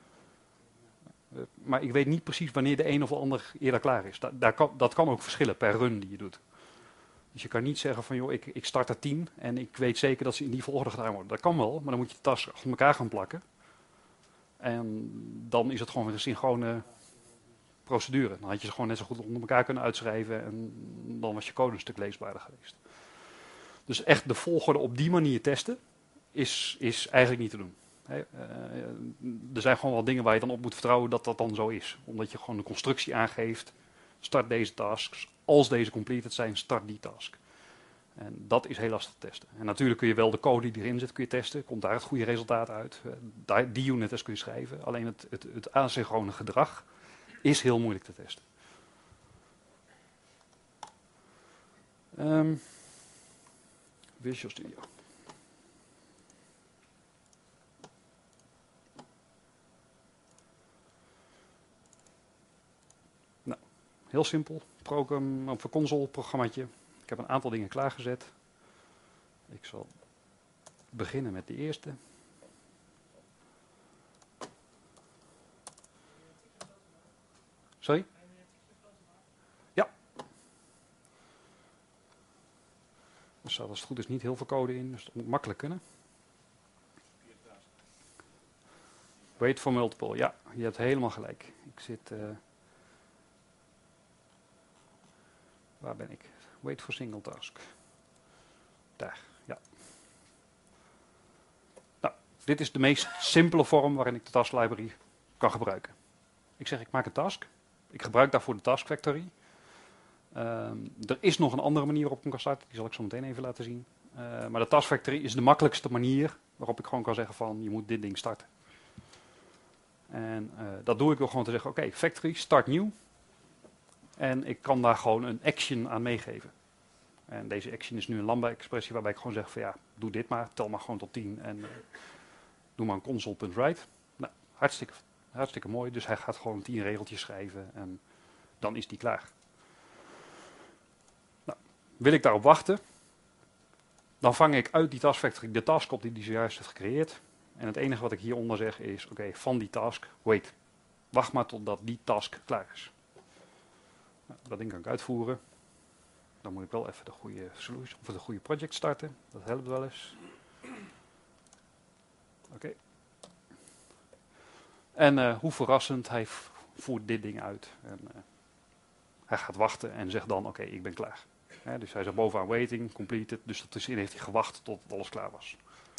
Maar ik weet niet precies wanneer de een of de ander eerder klaar is. Dat kan ook verschillen per run die je doet. Dus je kan niet zeggen van joh, ik start er 10 en ik weet zeker dat ze in die volgorde gedaan worden. Dat kan wel, maar dan moet je de tasks achter elkaar gaan plakken. En dan is het gewoon weer een synchrone procedure. Dan had je ze gewoon net zo goed onder elkaar kunnen uitschrijven en dan was je code een stuk leesbaarder geweest. Dus echt de volgorde op die manier testen is eigenlijk niet te doen. Er zijn gewoon wel dingen waar je dan op moet vertrouwen dat dat dan zo is. Omdat je gewoon een constructie aangeeft, start deze tasks. Als deze completed zijn, start die task. En dat is heel lastig te testen. En natuurlijk kun je wel de code die erin zit kun je testen. Komt daar het goede resultaat uit. Die unit test kun je schrijven. Alleen het asynchrone gedrag is heel moeilijk te testen. Visual Studio. Nou, heel simpel. Voor console programmaatje. Ik heb een aantal dingen klaargezet. Ik zal beginnen met de eerste. Sorry? Ja. Er staat als het goed is niet heel veel code in, dus dat moet makkelijk kunnen. Wait for multiple, ja, je hebt helemaal gelijk. Ik zit... waar ben ik? Wait for single task. Daar, ja. Nou, dit is de meest simpele vorm waarin ik de task library kan gebruiken. Ik zeg, ik maak een task. Ik gebruik daarvoor de task factory. Er is nog een andere manier waarop ik hem kan starten. Die zal ik zo meteen even laten zien. Maar de task factory is de makkelijkste manier waarop ik gewoon kan zeggen van je moet dit ding starten. En dat doe ik door gewoon te zeggen, oké, factory, start nieuw. En ik kan daar gewoon een action aan meegeven. En deze action is nu een Lambda-expressie waarbij ik gewoon zeg van ja, doe dit maar, tel maar gewoon tot 10 en doe maar een console.write. Nou, hartstikke mooi. Dus hij gaat gewoon 10 regeltjes schrijven en dan is die klaar. Nou, wil ik daarop wachten, dan vang ik uit die task factory de task op die hij zojuist heeft gecreëerd. En het enige wat ik hieronder zeg is, oké, van die task, wait. Wacht maar totdat die task klaar is. Nou, dat ding kan ik uitvoeren. Dan moet ik wel even de goede solution of de goede project starten. Dat helpt wel eens. Oké. En hoe verrassend, hij voert dit ding uit. En hij gaat wachten en zegt dan, oké, ik ben klaar. Dus hij zegt bovenaan waiting, completed. Dus tussenin heeft hij gewacht tot alles klaar was.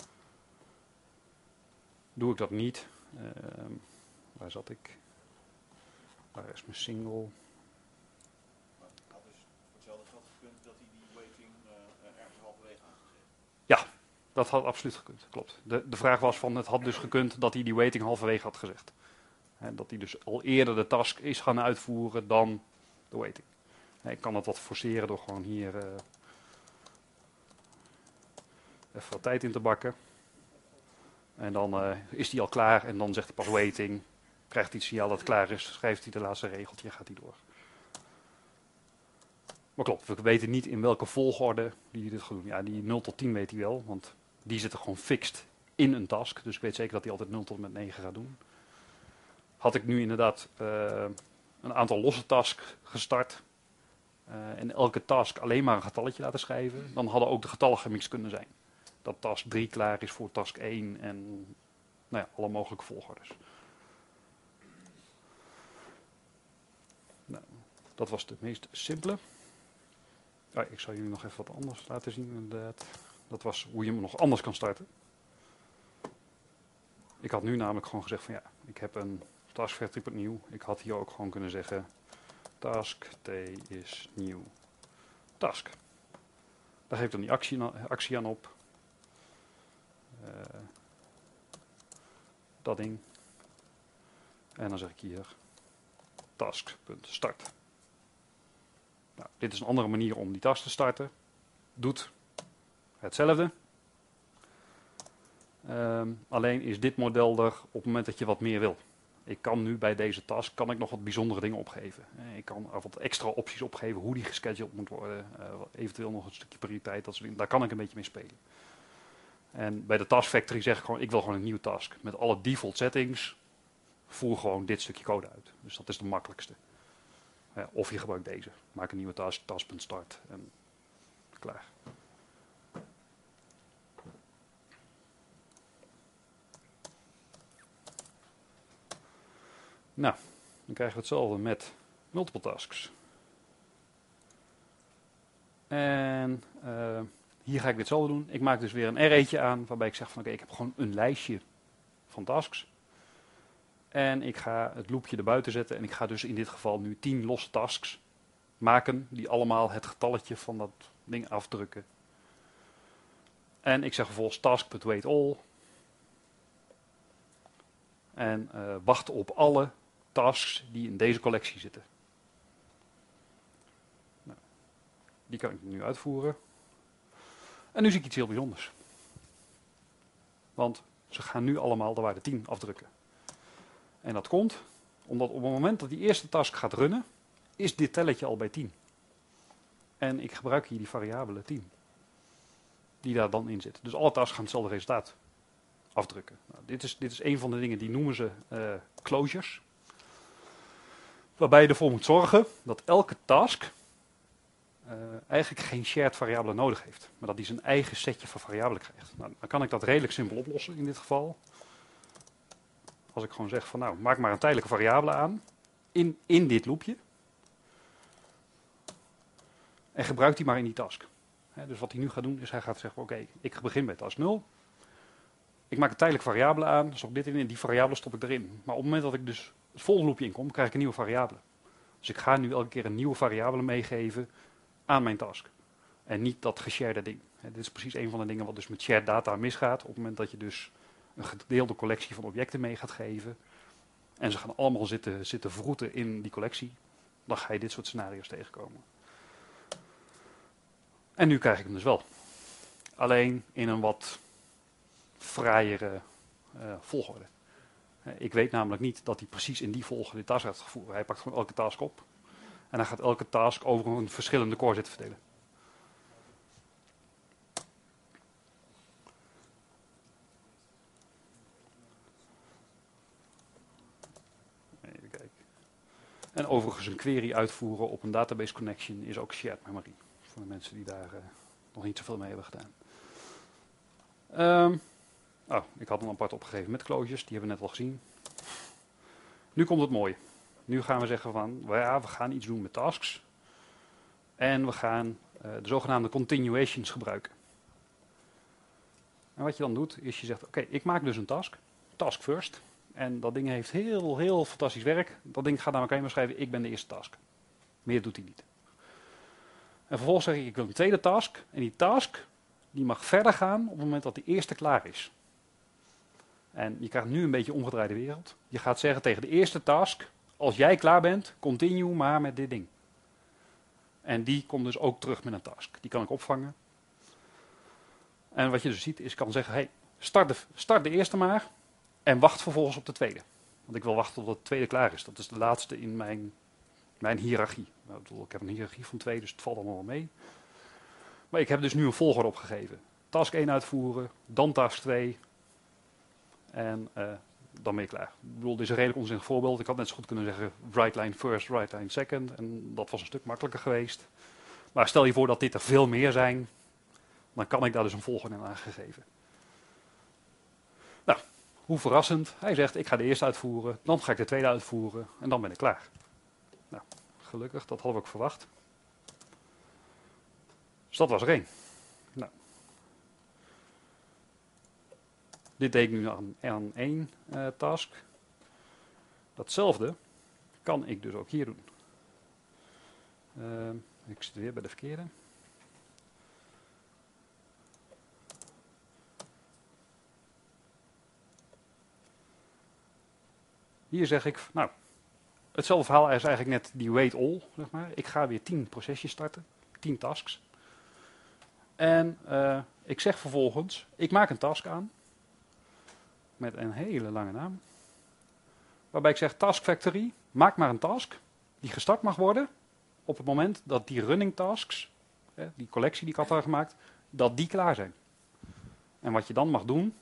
Doe ik dat niet. Waar zat ik? Waar is mijn single? Maar het had dus voor hetzelfde geld gekund dat hij die waiting ergens halverwege aangezet. Ja, dat had absoluut gekund, klopt. De vraag was van, het had dus gekund dat hij die waiting halverwege had gezegd. Dat hij dus al eerder de task is gaan uitvoeren dan de waiting. Ik kan dat wat forceren door gewoon hier even wat tijd in te bakken. En dan is die al klaar en dan zegt hij pas waiting. Krijgt hij het signaal dat het klaar is, schrijft hij de laatste regeltje en gaat hij door. Maar klopt, we weten niet in welke volgorde die dit gaat doen. Ja, die 0 tot 10 weet hij wel, want die zitten gewoon fixed in een task. Dus ik weet zeker dat hij altijd 0 tot en met 9 gaat doen. Had ik nu inderdaad een aantal losse tasks gestart. En elke task alleen maar een getalletje laten schrijven. Dan hadden ook de getallen gemixt kunnen zijn. Dat task 3 klaar is voor task 1 en nou ja, alle mogelijke volgordes. Nou, dat was de meest simpele. Ik zal jullie nog even wat anders laten zien inderdaad. Dat was hoe je hem nog anders kan starten. Ik had nu namelijk gewoon gezegd van ja, ik heb een task vertrip opnieuw. Ik had hier ook gewoon kunnen zeggen task t is nieuw task. Daar geeft dan die actie aan op. Dat ding. En dan zeg ik hier task.start. Nou, dit is een andere manier om die task te starten. Doet hetzelfde. Alleen is dit model er op het moment dat je wat meer wil. Ik kan nu bij deze task nog wat bijzondere dingen opgeven. Ik kan er wat extra opties opgeven hoe die gescheduled moet worden. Eventueel nog een stukje prioriteit. Dat soort dingen. Daar kan ik een beetje mee spelen. En bij de Task Factory zeg ik gewoon, ik wil gewoon een nieuwe task. Met alle default settings voer gewoon dit stukje code uit. Dus dat is de makkelijkste. Of je gebruikt deze. Maak een nieuwe task, task.start en klaar. Nou, dan krijgen we hetzelfde met multiple tasks. En hier ga ik hetzelfde doen. Ik maak dus weer een arraytje aan waarbij ik zeg van oké, ik heb gewoon een lijstje van tasks. En ik ga het loopje erbuiten zetten en ik ga dus in dit geval nu 10 losse tasks maken die allemaal het getalletje van dat ding afdrukken. En ik zeg vervolgens task.waitAll. En wacht op alle tasks die in deze collectie zitten. Nou, die kan ik nu uitvoeren. En nu zie ik iets heel bijzonders. Want ze gaan nu allemaal de waarde 10 afdrukken. En dat komt omdat op het moment dat die eerste task gaat runnen, is dit telletje al bij 10. En ik gebruik hier die variabele 10. Die daar dan in zit. Dus alle tasks gaan hetzelfde resultaat afdrukken. Nou, dit is een van de dingen die noemen ze closures. Waarbij je ervoor moet zorgen dat elke task eigenlijk geen shared variabele nodig heeft. Maar dat die zijn eigen setje van variabelen krijgt. Nou, dan kan ik dat redelijk simpel oplossen in dit geval. Als ik gewoon zeg van nou, maak maar een tijdelijke variabele aan. In dit loopje. En gebruik die maar in die task. Dus wat hij nu gaat doen is hij gaat zeggen oké, ik begin bij task 0. Ik maak een tijdelijke variabele aan. Stop dit in en die variabele stop ik erin. Maar op het moment dat ik dus het volgende loopje inkom, krijg ik een nieuwe variabele. Dus ik ga nu elke keer een nieuwe variabele meegeven aan mijn task. En niet dat gesharede ding. Dit is precies een van de dingen wat dus met shared data misgaat. Op het moment dat je dus een gedeelde collectie van objecten mee gaat geven. En ze gaan allemaal zitten vroeten in die collectie. Dan ga je dit soort scenario's tegenkomen. En nu krijg ik hem dus wel. Alleen in een wat fraaiere volgorde. Ik weet namelijk niet dat hij precies in die volgorde die task gaat voeren. Hij pakt gewoon elke task op. En hij gaat elke task over een verschillende core zitten verdelen. Even kijken. En overigens een query uitvoeren op een database connection is ook shared memory. Voor de mensen die daar nog niet zoveel mee hebben gedaan. Ik had een apart opgegeven met closures, die hebben we net al gezien. Nu komt het mooie. Nu gaan we zeggen van, we gaan iets doen met tasks. En we gaan de zogenaamde continuations gebruiken. En wat je dan doet, is je zegt, oké, ik maak dus een task first. En dat ding heeft heel, heel fantastisch werk. Dat ding gaat namelijk alleen maar schrijven, ik ben de eerste task. Meer doet hij niet. En vervolgens zeg ik wil een tweede task. En die task, die mag verder gaan op het moment dat die eerste klaar is. En je krijgt nu een beetje een omgedraaide wereld. Je gaat zeggen tegen de eerste task, als jij klaar bent, continue maar met dit ding. En die komt dus ook terug met een task. Die kan ik opvangen. En wat je dus ziet is, ik kan zeggen, hey, start de eerste maar. En wacht vervolgens op de tweede. Want ik wil wachten tot de tweede klaar is. Dat is de laatste in mijn hiërarchie. Nou, ik heb een hiërarchie van 2, dus het valt allemaal wel mee. Maar ik heb dus nu een volgorde opgegeven. Task 1 uitvoeren, dan task 2. En dan ben je klaar. Ik bedoel, dit is een redelijk onzinnig voorbeeld. Ik had net zo goed kunnen zeggen, write line first, write line second. En dat was een stuk makkelijker geweest. Maar stel je voor dat dit er veel meer zijn. Dan kan ik daar dus een volgorde in aangegeven. Nou, hoe verrassend. Hij zegt, ik ga de eerste uitvoeren, dan ga ik de tweede uitvoeren en dan ben ik klaar. Nou, gelukkig, dat hadden we ook verwacht. Dus dat was er één. Nou. Dit deed ik nu aan één task. Datzelfde kan ik dus ook hier doen. Ik zit weer bij de verkeerde. Hier zeg ik, nou, hetzelfde verhaal is eigenlijk net die wait all, zeg maar. Ik ga weer 10 procesjes starten, 10 tasks. En ik zeg vervolgens, ik maak een task aan, met een hele lange naam. Waarbij ik zeg, Task Factory, maak maar een task die gestart mag worden op het moment dat die running tasks, die collectie die ik had gemaakt, dat die klaar zijn. En wat je dan mag doen,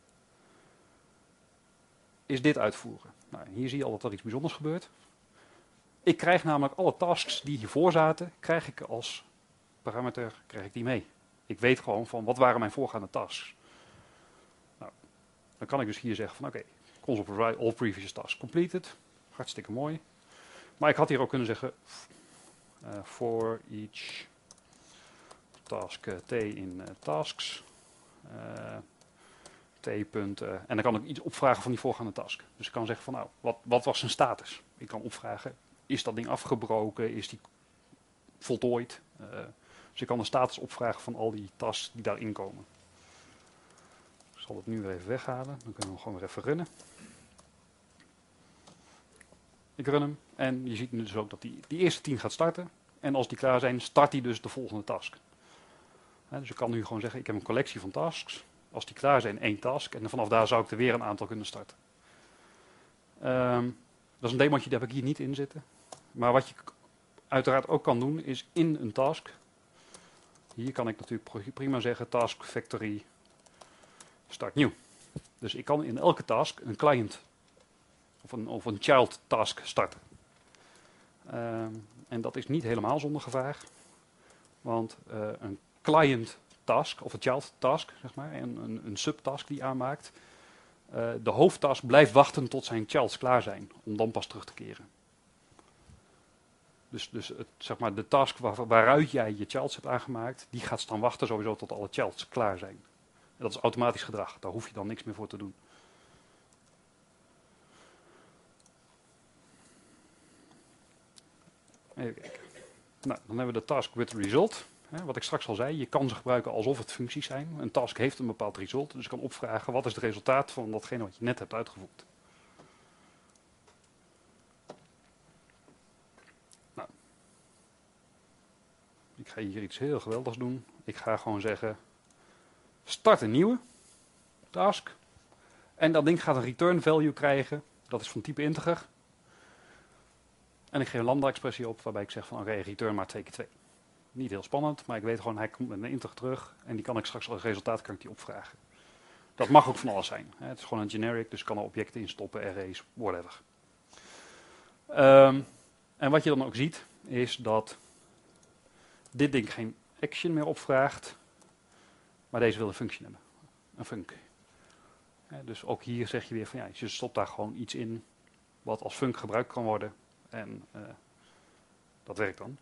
is dit uitvoeren. Nou, hier zie je al dat er iets bijzonders gebeurt. Ik krijg namelijk alle tasks die hiervoor zaten, krijg ik als parameter krijg ik die mee. Ik weet gewoon van wat waren mijn voorgaande tasks. Nou, dan kan ik dus hier zeggen van oké, console all previous tasks completed. Hartstikke mooi. Maar ik had hier ook kunnen zeggen for each task t in tasks. T-punten. En dan kan ik iets opvragen van die voorgaande task. Dus ik kan zeggen van nou, wat was zijn status? Ik kan opvragen, is dat ding afgebroken? Is die voltooid? Dus ik kan de status opvragen van al die tasks die daarin komen. Ik zal het nu weer even weghalen. Dan kunnen we hem gewoon weer even runnen. Ik run hem. En je ziet nu dus ook dat die eerste 10 gaat starten. En als die klaar zijn, start hij dus de volgende task. Dus ik kan nu gewoon zeggen, ik heb een collectie van tasks. Als die klaar zijn, 1 task. En vanaf daar zou ik er weer een aantal kunnen starten. Dat is een demootje, die heb ik hier niet in zitten. Maar wat je uiteraard ook kan doen, is in een task. Hier kan ik natuurlijk prima zeggen, task factory start new. Dus ik kan in elke task een client of een child task starten. En dat is niet helemaal zonder gevaar. Want een client task, of een child task, zeg maar, een subtask die aanmaakt. De hoofdtask blijft wachten tot zijn childs klaar zijn, om dan pas terug te keren. Dus zeg maar, de task waaruit jij je childs hebt aangemaakt, die gaat dan wachten sowieso tot alle childs klaar zijn. En dat is automatisch gedrag, daar hoef je dan niks meer voor te doen. Even kijken. Nou, dan hebben we de task with result. Wat ik straks al zei, je kan ze gebruiken alsof het functies zijn. Een task heeft een bepaald result, dus je kan opvragen wat is het resultaat van datgene wat je net hebt uitgevoerd. Nou, ik ga hier iets heel geweldigs doen. Ik ga gewoon zeggen, start een nieuwe task. En dat ding gaat een return value krijgen, dat is van type integer. En ik geef een lambda-expressie op waarbij ik zeg van oké, return maar 2 keer 2. Niet heel spannend, maar ik weet gewoon hij komt met een integer terug en die kan ik straks als resultaat kan ik die opvragen. Dat mag ook van alles zijn. Het is gewoon een generic, dus ik kan er objecten in stoppen, arrays, whatever. En wat je dan ook ziet, is dat dit ding geen action meer opvraagt, maar deze wil een functie hebben. Een func. Dus ook hier zeg je weer van ja, je stopt daar gewoon iets in wat als func gebruikt kan worden. En dat werkt dan.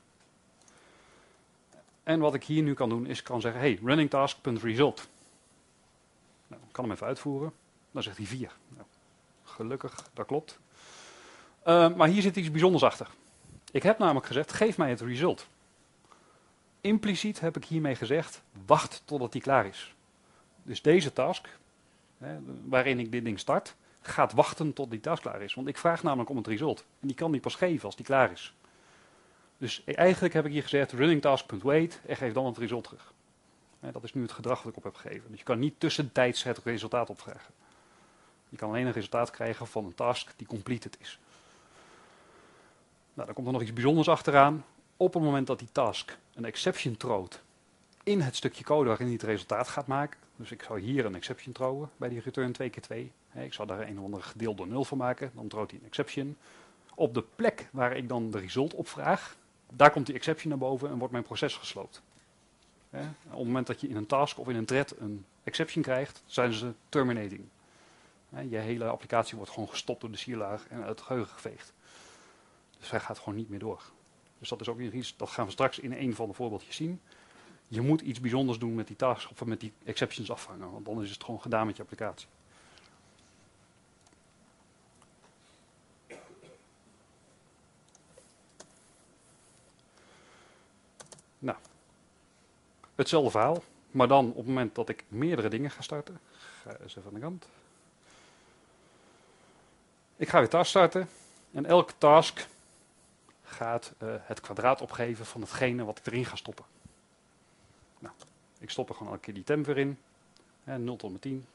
En wat ik hier nu kan doen, is ik kan zeggen, hey, running task.result. Nou, ik kan hem even uitvoeren. Dan zegt hij 4. Nou, gelukkig, dat klopt. Maar hier zit iets bijzonders achter. Ik heb namelijk gezegd, geef mij het result. Impliciet heb ik hiermee gezegd, wacht totdat die klaar is. Dus deze task, waarin ik dit ding start, gaat wachten tot die task klaar is. Want ik vraag namelijk om het result. En die kan die pas geven als die klaar is. Dus eigenlijk heb ik hier gezegd, running task.wait en geef dan het result terug. Dat is nu het gedrag dat ik op heb gegeven. Dus je kan niet tussentijds het resultaat opvragen. Je kan alleen een resultaat krijgen van een task die completed is. Nou, dan komt er nog iets bijzonders achteraan. Op het moment dat die task een exception throat in het stukje code waarin hij het resultaat gaat maken. Dus ik zou hier een exception throwen bij die return 2x2. Ik zou daar een of andere gedeeld door 0 van maken. Dan throat hij een exception. Op de plek waar ik dan de result op vraag, daar komt die exception naar boven en wordt mijn proces gesloopt. Op het moment dat je in een task of in een thread een exception krijgt, zijn ze terminating. Je hele applicatie wordt gewoon gestopt door de sierlaag en uit het geheugen geveegd. Dus hij gaat gewoon niet meer door. Dus dat is ook iets, dat gaan we straks in een van de voorbeeldjes zien. Je moet iets bijzonders doen met die tasks of met die exceptions afvangen, want dan is het gewoon gedaan met je applicatie. Nou, hetzelfde verhaal, maar dan op het moment dat ik meerdere dingen ga starten. Ga eens even aan de kant. Ik ga weer task starten en elke task gaat het kwadraat opgeven van hetgene wat ik erin ga stoppen. Nou, ik stop er gewoon elke keer die temp weer in. 0 tot en met 10.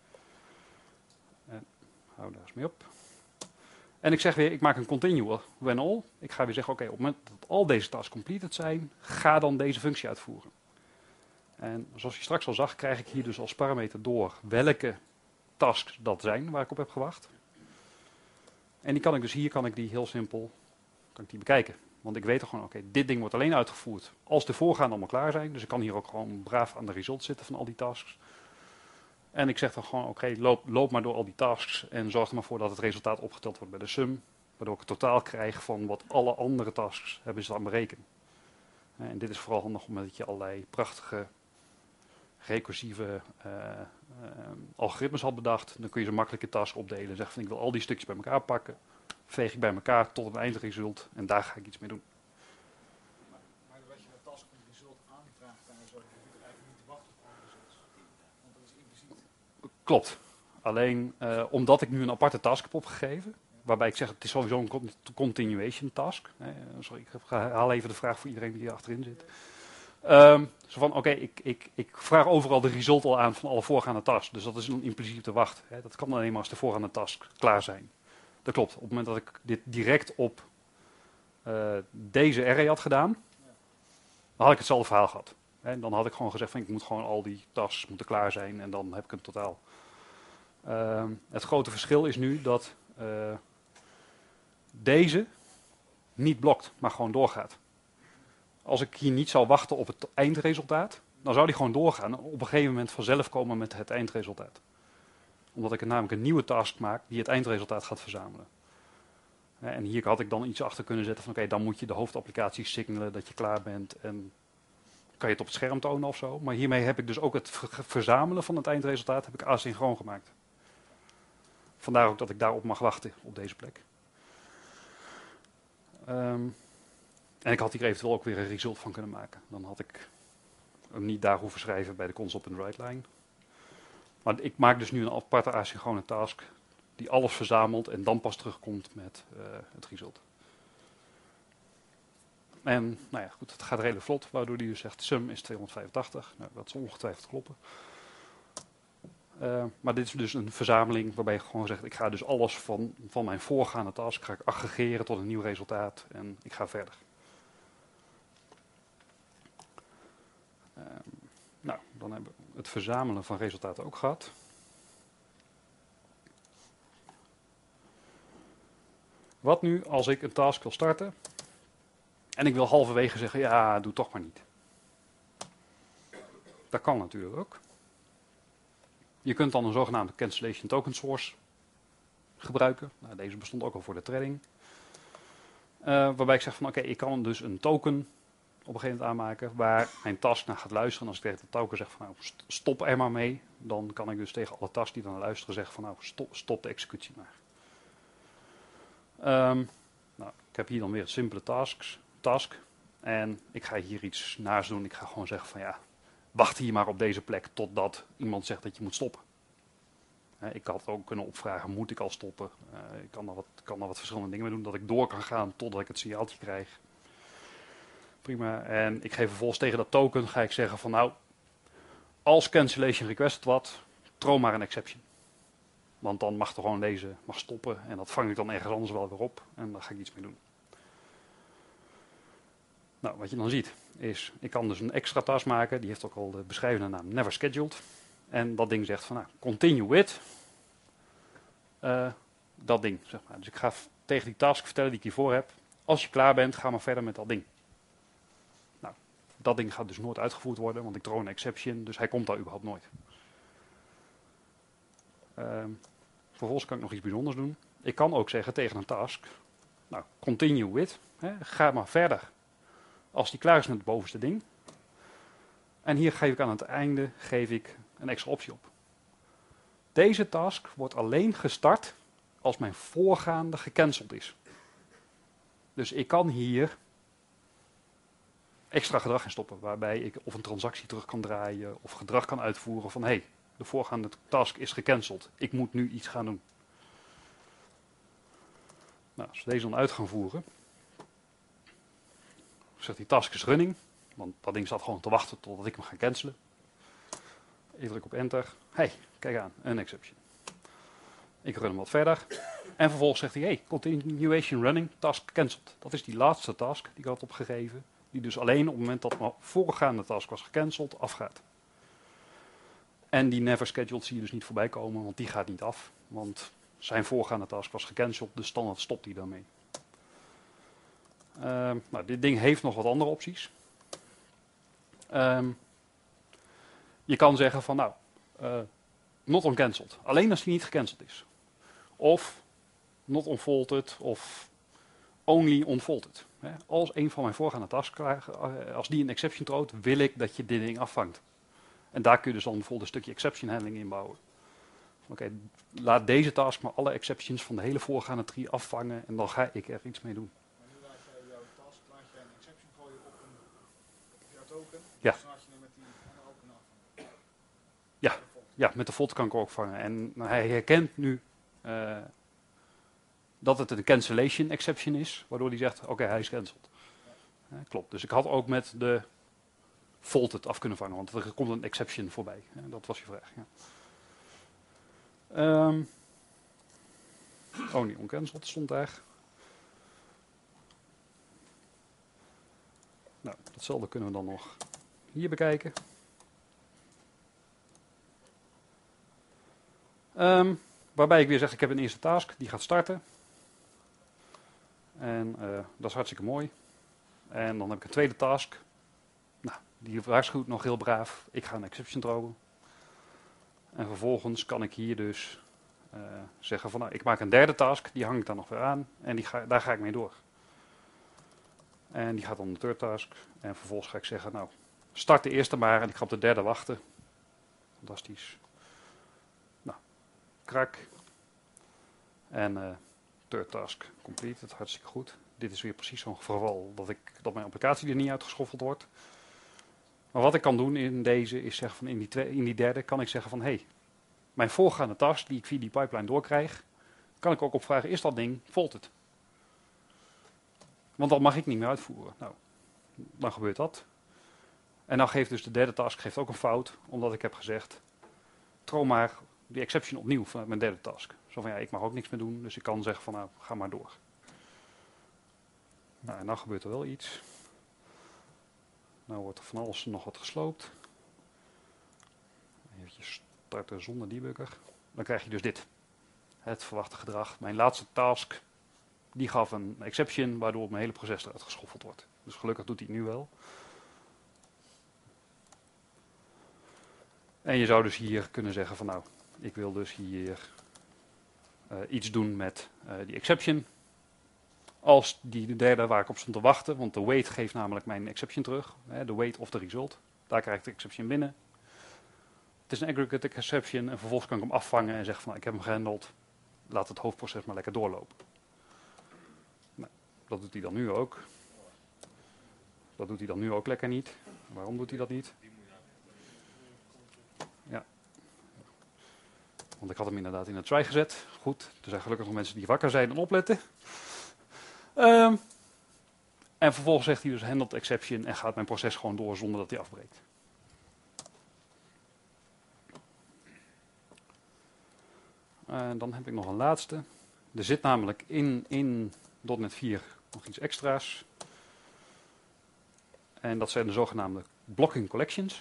En hou daar eens mee op. En ik zeg weer, ik maak een continue when all. Ik ga weer zeggen, oké, op het moment dat al deze tasks completed zijn, ga dan deze functie uitvoeren. En zoals je straks al zag, krijg ik hier dus als parameter door welke tasks dat zijn waar ik op heb gewacht. En die kan ik dus hier kan ik die heel simpel bekijken. Want ik weet er gewoon, oké, dit ding wordt alleen uitgevoerd als de voorgaande allemaal klaar zijn. Dus ik kan hier ook gewoon braaf aan de results zitten van al die tasks. En ik zeg dan gewoon, oké, loop maar door al die tasks en zorg er maar voor dat het resultaat opgeteld wordt bij de sum. Waardoor ik het totaal krijg van wat alle andere tasks hebben ze aan berekenen. En dit is vooral handig omdat je allerlei prachtige recursieve algoritmes had bedacht. Dan kun je ze makkelijk in tasks opdelen. Zeg van, ik wil al die stukjes bij elkaar pakken. Veeg ik bij elkaar tot een eindresult en daar ga ik iets mee doen. Maar wat je dat task.result aanvraagt en zo, je hoeft eigenlijk niet te wachten op alle results. Want dat is impliciet. Klopt. Alleen omdat ik nu een aparte task heb opgegeven, waarbij ik zeg het is sowieso een continuation task. Sorry, ik haal even de vraag voor iedereen die hier achterin zit. Zo van, oké, ik vraag overal de result al aan van alle voorgaande tasks. Dus dat is een impliciete wacht. Dat kan alleen maar als de voorgaande tasks klaar zijn. Dat klopt. Op het moment dat ik dit direct op deze array had gedaan, dan had ik hetzelfde verhaal gehad. Dan had ik gewoon gezegd van ik moet gewoon al die tasks moeten klaar zijn en dan heb ik een totaal. Het grote verschil is nu dat deze niet blokt, maar gewoon doorgaat. Als ik hier niet zou wachten op het eindresultaat, dan zou die gewoon doorgaan en op een gegeven moment vanzelf komen met het eindresultaat. Omdat ik namelijk een nieuwe task maak die het eindresultaat gaat verzamelen. En hier had ik dan iets achter kunnen zetten van oké, dan moet je de hoofdapplicatie signalen dat je klaar bent en kan je het op het scherm tonen of zo. Maar hiermee heb ik dus ook het verzamelen van het eindresultaat heb ik asynchroon gemaakt. Vandaar ook dat ik daarop mag wachten op deze plek. En ik had hier eventueel ook weer een result van kunnen maken. Dan had ik hem niet daar hoeven schrijven bij de console.write-line. Maar ik maak dus nu een aparte asynchrone task die alles verzamelt en dan pas terugkomt met het result. En nou ja, goed, het gaat redelijk vlot, waardoor die dus zegt sum is 285. Nou, dat zal ongetwijfeld kloppen. Maar dit is dus een verzameling waarbij je gewoon zegt, ik ga dus alles van mijn voorgaande task ga ik aggregeren tot een nieuw resultaat en ik ga verder. Nou, dan hebben we het verzamelen van resultaten ook gehad. Wat nu als ik een task wil starten en ik wil halverwege zeggen, ja, doe toch maar niet. Dat kan natuurlijk ook. Je kunt dan een zogenaamde cancellation token source gebruiken. Nou, deze bestond ook al voor de threading. Waarbij ik zeg van oké, ik kan dus een token op een gegeven moment aanmaken waar mijn task naar gaat luisteren. En als ik tegen de token zeg van nou, stop er maar mee, dan kan ik dus tegen alle tasks die dan luisteren zeggen van nou, stop de executie maar. Nou, ik heb hier dan weer een simpele task. En ik ga hier iets naast doen. Ik ga gewoon zeggen van ja, wacht hier maar op deze plek totdat iemand zegt dat je moet stoppen. Ik had ook kunnen opvragen, moet ik al stoppen? Ik kan er wat verschillende dingen mee doen, dat ik door kan gaan totdat ik het signaaltje krijg. Prima. En ik geef vervolgens tegen dat token, ga ik zeggen van nou, als cancellation requested wat, throw maar een exception. Want dan mag er gewoon deze mag stoppen en dat vang ik dan ergens anders wel weer op en daar ga ik iets mee doen. Nou, wat je dan ziet is, ik kan dus een extra task maken, die heeft ook al de beschrijvende naam never scheduled. En dat ding zegt van nou, continue with dat ding, zeg maar. Dus ik ga tegen die task vertellen die ik hiervoor heb, als je klaar bent, ga maar verder met dat ding. Nou, dat ding gaat dus nooit uitgevoerd worden, want ik throw een exception, dus hij komt daar überhaupt nooit. Vervolgens kan ik nog iets bijzonders doen. Ik kan ook zeggen tegen een task, nou, continue with, ga maar verder als die klaar is met het bovenste ding. En hier geef ik aan het einde een extra optie op. Deze task wordt alleen gestart als mijn voorgaande gecanceld is. Dus ik kan hier extra gedrag in stoppen, waarbij ik of een transactie terug kan draaien of gedrag kan uitvoeren van hey, de voorgaande task is gecanceld. Ik moet nu iets gaan doen. Nou, als we deze dan uit gaan voeren, zegt die task is running, want dat ding staat gewoon te wachten totdat ik hem ga cancelen. Ik druk op enter. Hey, kijk aan, een exception. Ik run hem wat verder. En vervolgens zegt hij, hey, continuation running, task cancelled. Dat is die laatste task die ik had opgegeven. Die dus alleen op het moment dat mijn voorgaande task was gecanceld, afgaat. En die never scheduled zie je dus niet voorbij komen, want die gaat niet af. Want zijn voorgaande task was gecanceld, dus standaard stopt hij daarmee. Nou, dit ding heeft nog wat andere opties. Je kan zeggen van nou, not uncancelled. Alleen als die niet gecanceld is. Of not unfolded of only unfolded. Als een van mijn voorgaande tasks, als die een exception throat, wil ik dat je dit ding afvangt. En daar kun je dus dan bijvoorbeeld een stukje exception handling inbouwen. Oké, laat deze task maar alle exceptions van de hele voorgaande tree afvangen en dan ga ik er iets mee doen. Maar nu laat jij jouw task, laat jij een exception gooien op jouw token. Ja. Dus laat je hem met die andere ook afvangen. Ja. Ja, met de volt kan ik ook vangen. En hij herkent nu dat het een cancellation exception is, waardoor hij zegt, oké, hij is cancelled. Klopt, dus ik had ook met de volted af kunnen vangen, want er komt een exception voorbij. Dat was je vraag. Ja. Only uncancelled stond daar. Nou, datzelfde kunnen we dan nog hier bekijken. Waarbij ik weer zeg, ik heb een eerste task, die gaat starten. En dat is hartstikke mooi. En dan heb ik een tweede task. Nou, die waarschuwt nog heel braaf. Ik ga een exception throwen. En vervolgens kan ik hier dus zeggen van, nou, ik maak een derde task, die hang ik dan nog weer aan. En daar ga ik mee door. En die gaat dan de third task. En vervolgens ga ik zeggen, nou, start de eerste maar en ik ga op de derde wachten. Fantastisch. Nou, krak. En third task completed, hartstikke goed. Dit is weer precies zo'n geval dat mijn applicatie er niet uitgeschoffeld wordt. Maar wat ik kan doen in deze is zeggen van in die derde kan ik zeggen van hey, mijn voorgaande task die ik via die pipeline doorkrijg, kan ik ook opvragen, is dat ding volted? Want dat mag ik niet meer uitvoeren. Nou, dan gebeurt dat. En dan geeft dus de derde task ook een fout, omdat ik heb gezegd, throw maar die exception opnieuw vanuit mijn derde task. Zo van ja, ik mag ook niks meer doen, dus ik kan zeggen van nou, ga maar door. Nou, en dan gebeurt er wel iets. Nou wordt er van alles nog wat gesloopt. Even starten zonder debugger. Dan krijg je dus dit. Het verwachte gedrag. Mijn laatste task, die gaf een exception, waardoor mijn hele proces eruit geschoffeld wordt. Dus gelukkig doet hij het nu wel. En je zou dus hier kunnen zeggen van nou, ik wil dus hier iets doen met die exception. Als die derde waar ik op stond te wachten, want de wait geeft namelijk mijn exception terug. De wait of de result. Daar krijg ik de exception binnen. Het is een aggregate exception en vervolgens kan ik hem afvangen en zeggen van nou, ik heb hem gehandeld. Laat het hoofdproces maar lekker doorlopen. Nou, dat doet hij dan nu ook. Dat doet hij dan nu ook lekker niet. Waarom doet hij dat niet? Ja. Want ik had hem inderdaad in het try gezet. Goed, er zijn gelukkig nog mensen die wakker zijn en opletten. En vervolgens zegt hij dus handled exception en gaat mijn proces gewoon door zonder dat hij afbreekt. En dan heb ik nog een laatste. Er zit namelijk in .NET 4 nog iets extra's. En dat zijn de zogenaamde blocking collections.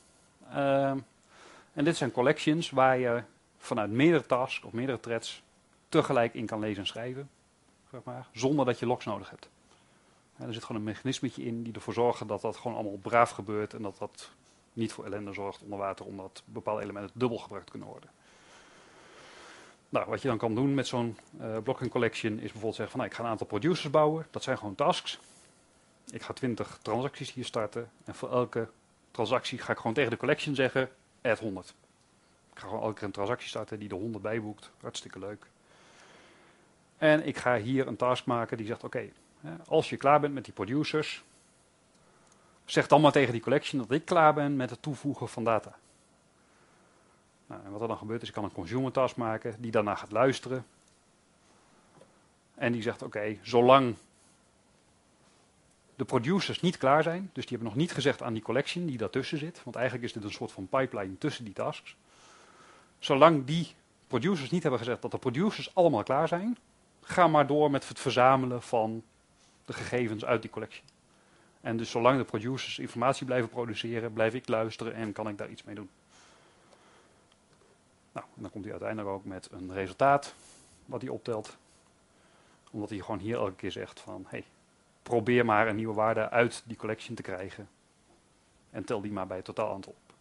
En dit zijn collections waar je vanuit meerdere tasks of meerdere threads tegelijk in kan lezen en schrijven. Zeg maar, zonder dat je logs nodig hebt. Er zit gewoon een mechanismetje in die ervoor zorgt dat dat gewoon allemaal braaf gebeurt. En dat dat niet voor ellende zorgt onder water, omdat bepaalde elementen dubbel gebruikt kunnen worden. Nou, wat je dan kan doen met zo'n blocking collection is bijvoorbeeld zeggen van nou, ik ga een aantal producers bouwen. Dat zijn gewoon tasks. Ik ga 20 transacties hier starten. En voor elke transactie ga ik gewoon tegen de collection zeggen, add 100. Ik ga gewoon elke keer een transactie starten die er 100 bijboekt. Hartstikke leuk. En ik ga hier een task maken die zegt, oké, als je klaar bent met die producers, zeg dan maar tegen die collection dat ik klaar ben met het toevoegen van data. Nou, en wat er dan gebeurt is, ik kan een consumer task maken die daarna gaat luisteren. En die zegt, oké, zolang de producers niet klaar zijn, dus die hebben nog niet gezegd aan die collection die daartussen zit, want eigenlijk is dit een soort van pipeline tussen die tasks. Zolang die producers niet hebben gezegd dat de producers allemaal klaar zijn, ga maar door met het verzamelen van de gegevens uit die collection. En dus zolang de producers informatie blijven produceren, blijf ik luisteren en kan ik daar iets mee doen. Nou, en dan komt hij uiteindelijk ook met een resultaat wat hij optelt. Omdat hij gewoon hier elke keer zegt van, hey, probeer maar een nieuwe waarde uit die collection te krijgen. En tel die maar bij het totaal aantal op.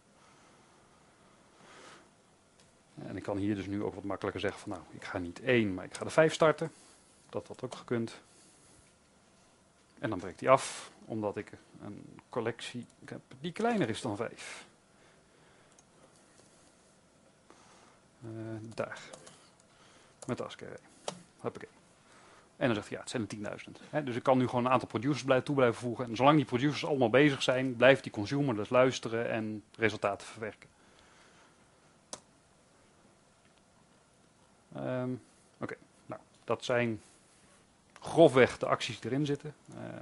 En ik kan hier dus nu ook wat makkelijker zeggen van, nou, ik ga niet 1, maar ik ga er 5 starten. Dat had ook gekund. En dan breekt hij af, omdat ik een collectie heb die kleiner is dan 5. Daar. Met ASCII. Hoppakee. En dan zegt hij, ja, het zijn er 10.000. Dus ik kan nu gewoon een aantal producers blijven voegen. En zolang die producers allemaal bezig zijn, blijft die consumer dus luisteren en resultaten verwerken. Oké, nou, dat zijn grofweg de acties die erin zitten.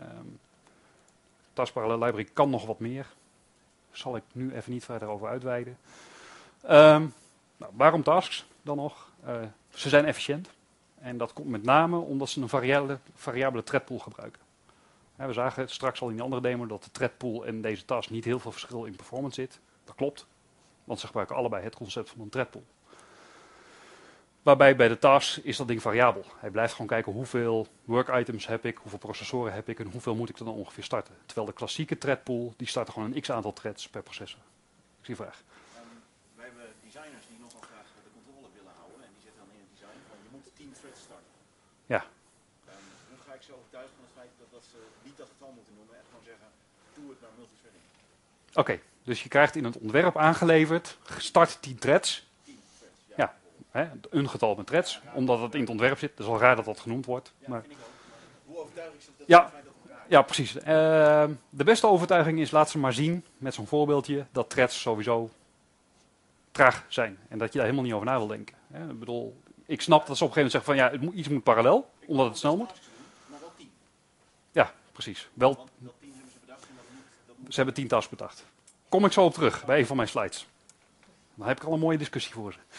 Task Parallel Library kan nog wat meer. Zal ik nu even niet verder over uitweiden. Nou, waarom tasks dan nog? Ze zijn efficiënt. En dat komt met name omdat ze een variabele threadpool gebruiken. We zagen straks al in die andere demo dat de threadpool en deze task niet heel veel verschil in performance zit. Dat klopt, want ze gebruiken allebei het concept van een threadpool. Waarbij bij de task is dat ding variabel. Hij blijft gewoon kijken hoeveel work items heb ik, hoeveel processoren heb ik en hoeveel moet ik er dan ongeveer starten. Terwijl de klassieke threadpool, die starten gewoon een x-aantal threads per processor. Ik zie je vraag. Wij hebben designers die nogal graag de controle willen houden en die zetten dan in het design van je moet 10 threads starten. Ja. Dan ga ik ze overtuigen van het feit dat ze niet dat getal moeten noemen en gewoon zeggen, doe het naar multithreading. Oké, dus je krijgt in het ontwerp aangeleverd, start 10 threads. 10 threads, Ja. Een getal met threads, omdat het in het ontwerp zit. Het is al raar dat dat genoemd wordt. Ja, Maar vind ik ook. Maar hoe overtuig ik ze dat Ja. het feit dat het raar is? ja, precies. De beste overtuiging is, laat ze maar zien, met zo'n voorbeeldje, dat threads sowieso traag zijn. En dat je daar helemaal niet over na wil denken. Ik bedoel, ik snap dat ze op een gegeven moment zeggen van ja, iets moet parallel, omdat het snel moet. Maar wel 10. Ja, precies. Wel, Want dat 10 hebben ze bedacht en dat moet ze hebben 10 tasks bedacht. Kom ik zo op terug bij een van mijn slides. Dan heb ik al een mooie discussie voor ze.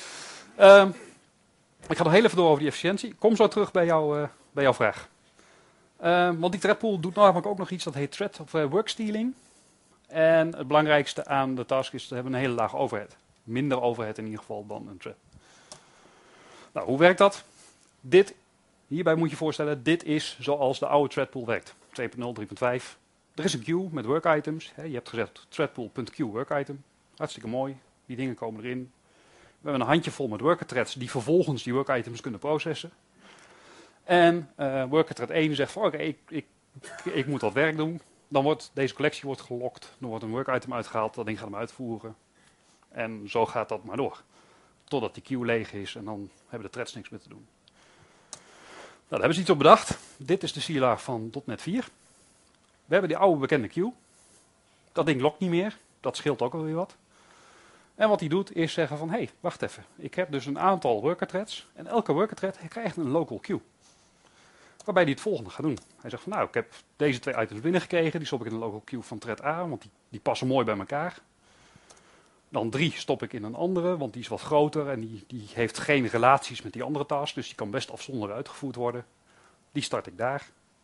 Ik ga nog heel even door over die efficiëntie. Kom zo terug bij jouw vraag. Want die threadpool doet namelijk ook nog iets dat heet thread of work stealing. En het belangrijkste aan de task is, ze hebben een hele lage overhead. Minder overhead in ieder geval dan een thread. Nou, hoe werkt dat? Hierbij moet je voorstellen, dit is zoals de oude threadpool werkt. 2.0, 3.5. Er is een queue met work items. Je hebt gezegd threadpool.queue work item. Hartstikke mooi. Die dingen komen erin. We hebben een handjevol met worker threads die vervolgens die work items kunnen processen. En worker thread 1 zegt van oké, ik moet dat werk doen. Dan wordt deze collectie wordt gelokt. Dan wordt een work item uitgehaald. Dat ding gaat hem uitvoeren. En zo gaat dat maar door. Totdat die queue leeg is en dan hebben de threads niks meer te doen. Nou, daar hebben ze iets op bedacht. Dit is de CLR van .NET 4. We hebben die oude bekende queue. Dat ding lokt niet meer. Dat scheelt ook alweer wat. En wat hij doet is zeggen van, hé, wacht even. Ik heb dus een aantal worker threads. En elke worker thread krijgt een local queue. Waarbij hij het volgende gaat doen. Hij zegt van, nou, ik heb deze 2 items binnengekregen. Die stop ik in de local queue van thread A, want die passen mooi bij elkaar. Dan 3 stop ik in een andere, want die is wat groter en die heeft geen relaties met die andere task. Dus die kan best afzonderlijk uitgevoerd worden. Die start ik daar.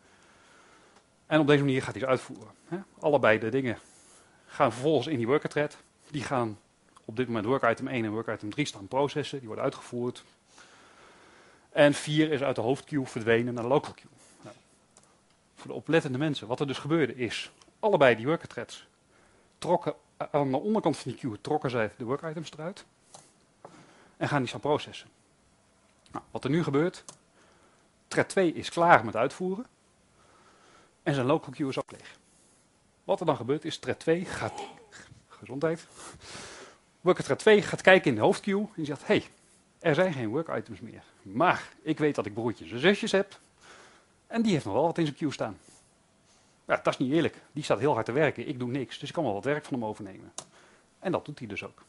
En op deze manier gaat hij ze uitvoeren. Allebei de dingen gaan vervolgens in die worker thread. Die gaan op dit moment work item 1 en work item 3 staan processen. Die worden uitgevoerd. En 4 is uit de hoofdqueue verdwenen naar de local queue. Nou, voor de oplettende mensen, wat er dus gebeurde is, allebei die worker threads trokken aan de onderkant van die queue trokken zij de work items eruit. En gaan die staan processen. Nou, wat er nu gebeurt, thread 2 is klaar met uitvoeren. En zijn local queue is ook leeg. Wat er dan gebeurt is, thread 2 gaat, gezondheid, worker thread 2 gaat kijken in de hoofdqueue en die zegt, hey, er zijn geen work items meer. Maar ik weet dat ik broertjes en zusjes heb. En die heeft nog wel wat in zijn queue staan. Ja, dat is niet eerlijk. Die staat heel hard te werken. Ik doe niks. Dus ik kan wel wat werk van hem overnemen. En dat doet hij dus ook.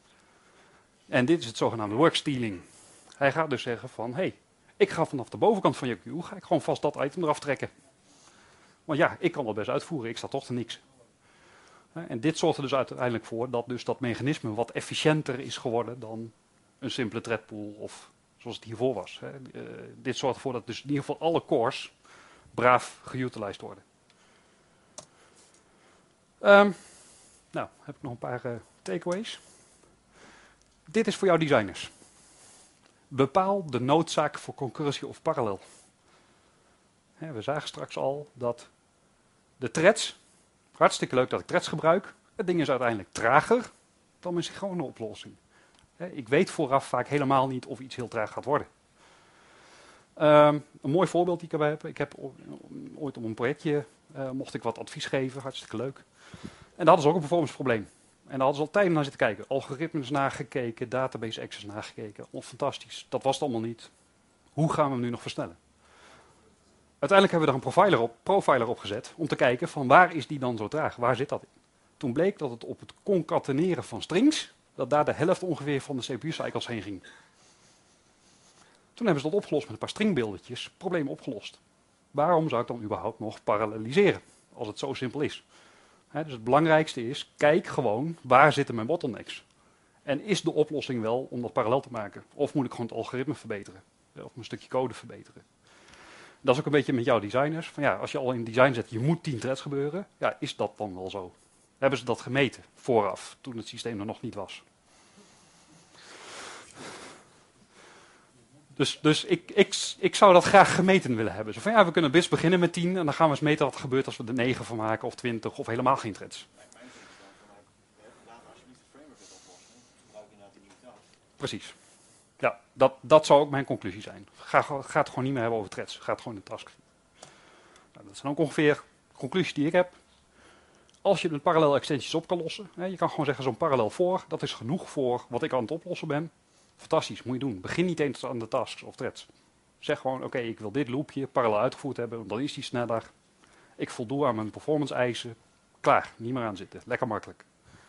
En dit is het zogenaamde work stealing. Hij gaat dus zeggen van, hey, ik ga vanaf de bovenkant van je queue, ga ik gewoon vast dat item eraf trekken. Want ja, ik kan wel best uitvoeren. Ik sta toch te niks. En dit zorgt er dus uiteindelijk voor dat dus dat mechanisme wat efficiënter is geworden dan een simpele threadpool of zoals het hiervoor was. Dit zorgt ervoor dat dus in ieder geval alle cores braaf geutilized worden. Nou, heb ik nog een paar takeaways. Dit is voor jouw designers. Bepaal de noodzaak voor concurrentie of parallel. We zagen straks al dat de threads, hartstikke leuk dat ik threads gebruik, het ding is uiteindelijk trager dan een synchrone oplossing. Ik weet vooraf vaak helemaal niet of iets heel traag gaat worden. Een mooi voorbeeld die ik erbij heb. Ik heb ooit op een projectje, mocht ik wat advies geven, hartstikke leuk. En daar hadden ze ook een performance probleem. En daar hadden ze al tijden naar zitten kijken. Algoritmes nagekeken, database access nagekeken. Oh, fantastisch, dat was het allemaal niet. Hoe gaan we hem nu nog versnellen? Uiteindelijk hebben we daar een profiler op gezet om te kijken van waar is die dan zo traag? Waar zit dat in? Toen bleek dat het op het concateneren van strings, dat daar de helft ongeveer van de CPU-cycles heen ging. Toen hebben ze dat opgelost met een paar stringbeeldertjes, probleem opgelost. Waarom zou ik dan überhaupt nog paralleliseren, als het zo simpel is? Dus het belangrijkste is, kijk gewoon, waar zitten mijn bottlenecks? En is de oplossing wel om dat parallel te maken? Of moet ik gewoon het algoritme verbeteren? Of een stukje code verbeteren? Dat is ook een beetje met jouw designers. Van ja, als je al in design zet, je moet 10 threads gebeuren. Ja, is dat dan wel zo? Hebben ze dat gemeten vooraf, toen het systeem er nog niet was? Dus ik zou dat graag gemeten willen hebben. Zo van ja, we kunnen best beginnen met 10 en dan gaan we eens meten wat er gebeurt als we er 9 van maken of 20 of helemaal geen threads. Mijn zin is dan vanuit, laat alsjeblieft de framework het oplossen. Gebruik inderdaad die nieuwe task. Precies. Ja, dat zou ook mijn conclusie zijn. Ga het gewoon niet meer hebben over threads. Ga het gewoon in de task. Nou, dat zijn ook ongeveer conclusies die ik heb. Als je met parallel extensies op kan lossen. Je kan gewoon zeggen zo'n parallel voor. Dat is genoeg voor wat ik aan het oplossen ben. Fantastisch, moet je doen. Begin niet eens aan de tasks of threads. Zeg gewoon, oké, ik wil dit loopje parallel uitgevoerd hebben. Dan is die sneller. Ik voldoe aan mijn performance eisen. Klaar, niet meer aan zitten. Lekker makkelijk.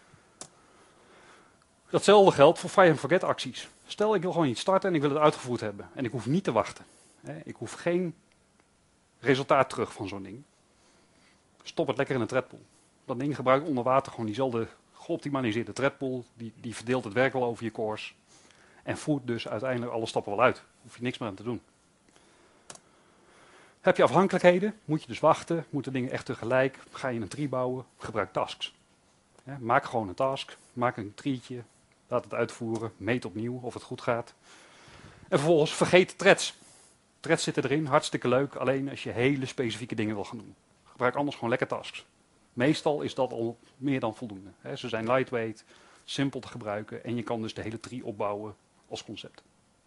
Datzelfde geldt voor fire and forget acties. Stel, ik wil gewoon iets starten en ik wil het uitgevoerd hebben. En ik hoef niet te wachten. Ik hoef geen resultaat terug van zo'n ding. Stop het lekker in een threadpool. Dat ding gebruikt onder water gewoon diezelfde geoptimaliseerde threadpool. Die verdeelt het werk wel over je cores. En voert dus uiteindelijk alle stappen wel uit. Hoef je niks meer aan te doen. Heb je afhankelijkheden, moet je dus wachten. Moeten dingen echt tegelijk. Ga je een tree bouwen, gebruik tasks. Maak gewoon een task. Maak een treetje. Laat het uitvoeren. Meet opnieuw of het goed gaat. En vervolgens vergeet threads. Threads zitten erin, hartstikke leuk. Alleen als je hele specifieke dingen wil gaan doen. Gebruik anders gewoon lekker tasks. Meestal is dat al meer dan voldoende. Ze zijn lightweight. simpel te gebruiken en je kan dus de hele tree opbouwen als concept.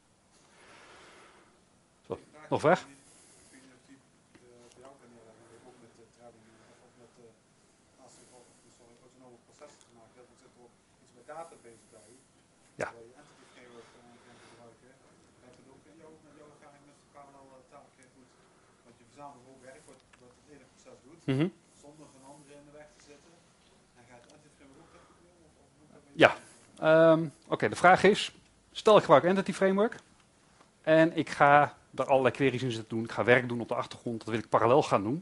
Zo, nog vraag? Ik weet niet of die bij jou kan neerleggen, maar ik ook met threading of met autonome processen te maken hebt. Dan zit er ook iets met database bij. Ja. Waar je entity framework kan gebruiken. Heb je het ook in jouw ervaring met parallel taken doet? Want je verzamelt ook werk wat het ene proces doet, zonder een andere in de weg te zitten. En gaat de entity framework ook dat doen? Of moet dat bij Ja. Oké, de vraag is, stel ik gebruik Entity Framework en ik ga daar allerlei queries in zitten doen. Ik ga werk doen op de achtergrond, dat wil ik parallel gaan doen.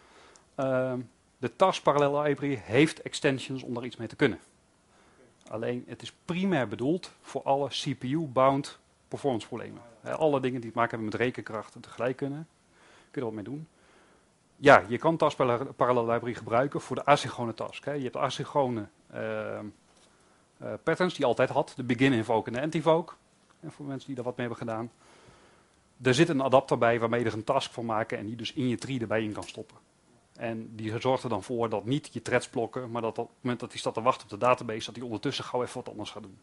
De task parallel library heeft extensions om daar iets mee te kunnen. Alleen het is primair bedoeld voor alle CPU-bound performance problemen. Alle dingen die te maken hebben met rekenkracht en tegelijk kunnen, kun je er wat mee doen. Ja, je kan task parallel library gebruiken voor de asynchrone task. Je hebt de asynchrone patterns die je altijd had. De begin invoke en de end invoke. En voor mensen die daar wat mee hebben gedaan. Er zit een adapter bij waarmee je er een task van maken en die dus in je tree erbij in kan stoppen. En die zorgt er dan voor dat niet je threads blokken, maar dat op het moment dat die staat te wachten op de database, dat die ondertussen gauw even wat anders gaat doen.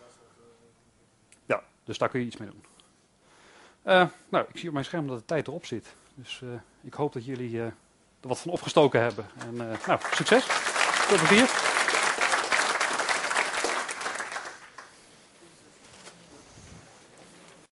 Ja, dus daar kun je iets mee doen. Nou, ik zie op mijn scherm dat de tijd erop zit. Dus ik hoop dat jullie er wat van opgestoken hebben. En nou, succes. Veel plezier.